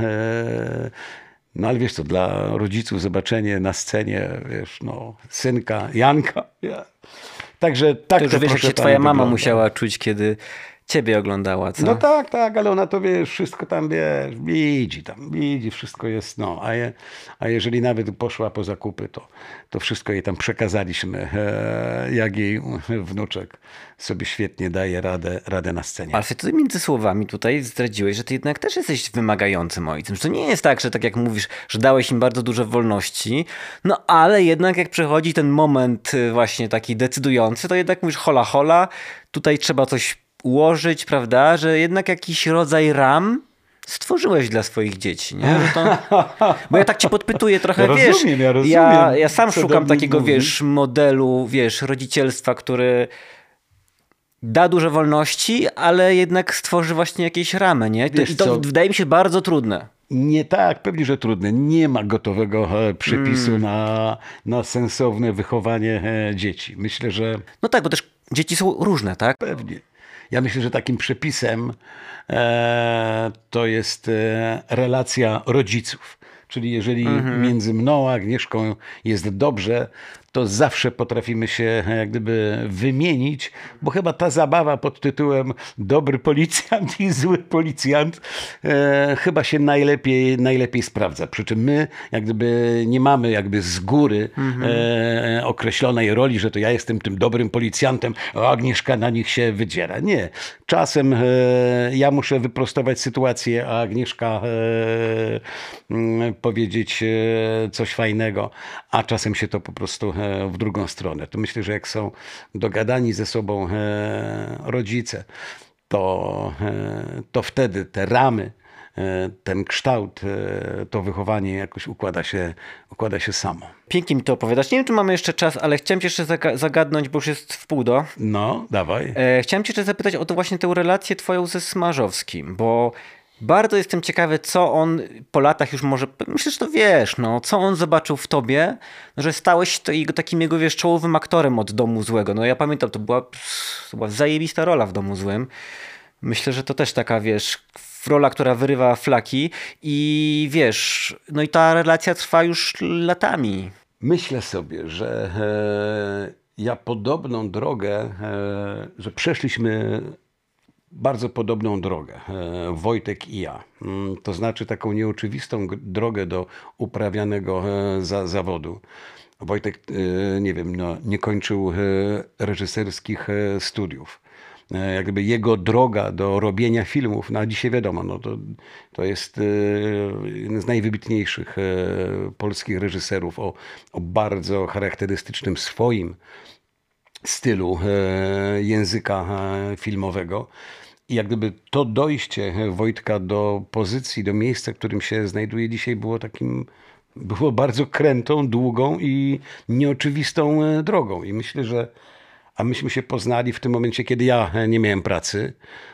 No ale wiesz co, dla rodziców zobaczenie na scenie, wiesz, no, synka, Janka. Ja. Także tak to już to wiesz, jak się twoja mama wygląda. Musiała czuć, kiedy ciebie oglądała, co? No tak, tak, ale ona to, wiesz, wszystko tam, wiesz, widzi tam, widzi, wszystko jest, no, a, je, a jeżeli nawet poszła po zakupy, to, to wszystko jej tam przekazaliśmy, e, jak jej wnuczek sobie świetnie daje radę, radę na scenie. Ale ty między słowami tutaj zdradziłeś, że ty jednak też jesteś wymagającym ojcem, że to nie jest tak, że tak jak mówisz, że dałeś im bardzo dużo wolności, no ale jednak jak przychodzi ten moment właśnie taki decydujący, to jednak mówisz hola hola, tutaj trzeba coś ułożyć, prawda, że jednak jakiś rodzaj ram stworzyłeś dla swoich dzieci, nie? Że to... Bo ja tak cię podpytuję trochę, ja wiesz, rozumiem, ja, rozumiem, ja, ja sam szukam takiego, mówi. wiesz, modelu, wiesz, rodzicielstwa, który da dużo wolności, ale jednak stworzy właśnie jakieś ramy, nie? To, I to co? wydaje mi się bardzo trudne. Nie tak, pewnie, że trudne. Nie ma gotowego przepisu mm. na, na sensowne wychowanie dzieci. Myślę, że... No tak, bo też dzieci są różne, tak? Pewnie. Ja myślę, że takim przepisem e, to jest e, relacja rodziców. Czyli jeżeli mm-hmm. między mną a Agnieszką jest dobrze, to zawsze potrafimy się jak gdyby wymienić, bo chyba ta zabawa pod tytułem dobry policjant i zły policjant e, chyba się najlepiej, najlepiej sprawdza. Przy czym my jak gdyby nie mamy jakby z góry mm-hmm. e, określonej roli, że to ja jestem tym dobrym policjantem, a Agnieszka na nich się wydziera. Nie. Czasem e, ja muszę wyprostować sytuację, a Agnieszka e, m, powiedzieć e, coś fajnego, a czasem się to po prostu e, w drugą stronę. To myślę, że jak są dogadani ze sobą e, rodzice, to, e, to wtedy te ramy, e, ten kształt, e, to wychowanie jakoś układa się, układa się samo. Pięknie mi to opowiadasz. Nie wiem, czy mamy jeszcze czas, ale chciałem cię jeszcze zagadnąć, bo już jest w pół do. No, dawaj. E, chciałem cię jeszcze zapytać o to właśnie tę relację twoją ze Smarzowskim, bo bardzo jestem ciekawy, co on po latach już może, myślę, że to wiesz, no, co on zobaczył w tobie, że stałeś to jego, takim jego, wiesz, czołowym aktorem od Domu Złego. No ja pamiętam, to była, to była zajebista rola w Domu Złym. Myślę, że to też taka, wiesz, rola, która wyrywa flaki i wiesz, no i ta relacja trwa już latami. Myślę sobie, że e, ja podobną drogę, e, że przeszliśmy bardzo podobną drogę, Wojtek i ja. To znaczy taką nieoczywistą drogę do uprawianego za, zawodu. Wojtek, nie wiem, no, nie kończył reżyserskich studiów. Jakby jego droga do robienia filmów, no a dzisiaj wiadomo, no to, to jest jeden z najwybitniejszych polskich reżyserów o, o bardzo charakterystycznym swoim stylu języka filmowego. I jak gdyby to dojście Wojtka do pozycji, do miejsca, w którym się znajduje dzisiaj, było takim, było bardzo krętą, długą i nieoczywistą drogą. I myślę, że, a myśmy się poznali w tym momencie, kiedy ja nie miałem pracy.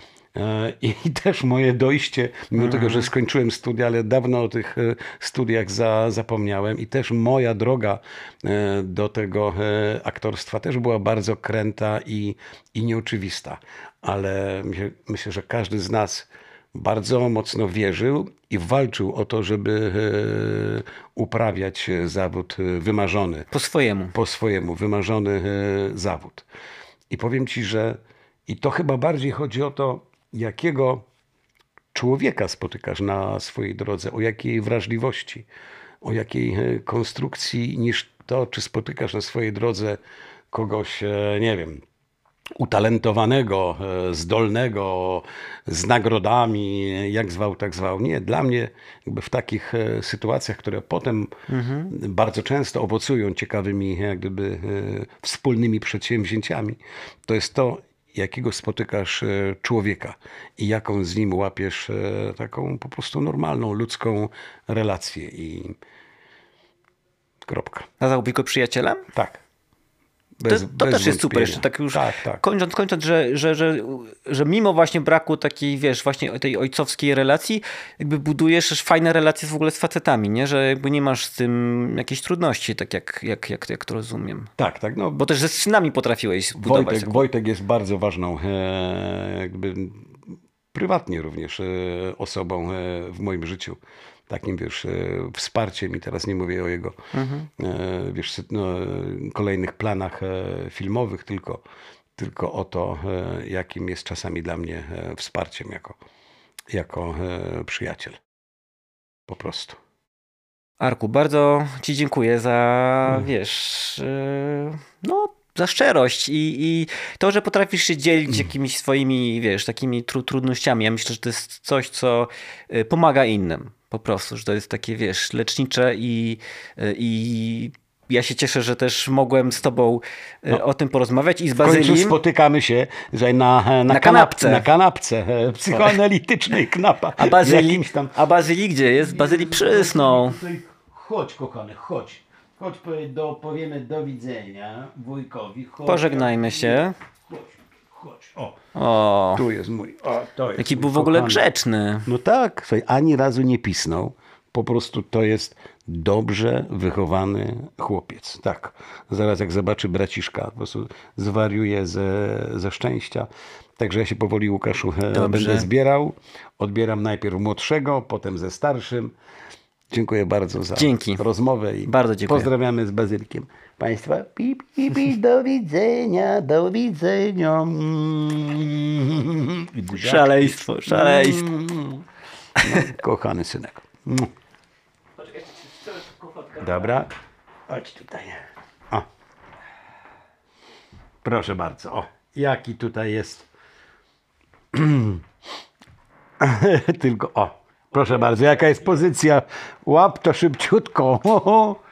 I też moje dojście, mimo mm. tego, że skończyłem studia, ale dawno o tych studiach za, zapomniałem i też moja droga do tego aktorstwa też była bardzo kręta i, i nieoczywista. Ale myślę, myślę, że każdy z nas bardzo mocno wierzył i walczył o to, żeby e, uprawiać zawód wymarzony. Po swojemu. Po swojemu, wymarzony e, zawód. I powiem ci, że i to chyba bardziej chodzi o to, jakiego człowieka spotykasz na swojej drodze, o jakiej wrażliwości, o jakiej e, konstrukcji, niż to, czy spotykasz na swojej drodze kogoś, e, nie wiem, utalentowanego, e, zdolnego, z nagrodami, jak zwał, tak zwał. Nie, dla mnie jakby w takich e, sytuacjach, które potem mhm. bardzo często owocują ciekawymi jak gdyby e, wspólnymi przedsięwzięciami, to jest to, jakiego spotykasz e, człowieka i jaką z nim łapiesz e, taką po prostu normalną, ludzką relację i kropka. Nazwałbyś go przyjacielem? Tak. Bez, to to też jest super, jeszcze tak już tak, tak. kończąc, kończąc że, że, że, że mimo właśnie braku takiej, wiesz, właśnie tej ojcowskiej relacji, jakby budujesz fajne relacje w ogóle z facetami, nie? Że jakby nie masz z tym jakiejś trudności, tak jak, jak, jak, jak to rozumiem. Tak, tak. No, bo też ze synami potrafiłeś budować. Wojtek, Wojtek jest bardzo ważną, e, jakby prywatnie również e, osobą e, w moim życiu. Takim, wiesz, wsparciem i teraz nie mówię o jego mhm. wiesz, no, kolejnych planach filmowych, tylko, tylko o to, jakim jest czasami dla mnie wsparciem jako, jako przyjaciel. Po prostu. Arku, bardzo ci dziękuję za, mhm. wiesz, no za szczerość i, i to, że potrafisz się dzielić jakimiś swoimi, wiesz, takimi tru, trudnościami. Ja myślę, że to jest coś, co pomaga innym. Po prostu, że to jest takie, wiesz, lecznicze i, i ja się cieszę, że też mogłem z tobą no, o tym porozmawiać i z Bazylim. W końcu spotykamy się że na, na, na kanapce. Na kanapce psychoanalitycznej knapa. A Bazyli, tam... a Bazyli gdzie jest? Bazyli przysnął. Chodź, kochany, chodź. Chodź, do, powiemy do widzenia wujkowi. Chodź, pożegnajmy się. Chodź, chodź. O, o. Tu jest mój. O, to jest Jaki mój był w ogóle grzeczny. No tak, słuchaj, ani razu nie pisnął. Po prostu to jest dobrze wychowany chłopiec. Tak. Zaraz jak zobaczy braciszka, po prostu zwariuje ze, ze szczęścia. Także ja się powoli, Łukaszu, dobrze. będę zbierał. Odbieram najpierw młodszego, potem ze starszym. Dziękuję bardzo za Dzięki. rozmowę i bardzo dziękuję. Pozdrawiamy z Bazylkiem. Państwa, pi, pi, pi, do widzenia, do widzenia. Szaleństwo, szaleństwo. No, kochany synek. Dobra, chodź tutaj. O. Proszę bardzo. O, jaki tutaj jest. Tylko o. Proszę bardzo, jaka jest pozycja? Łap to szybciutko.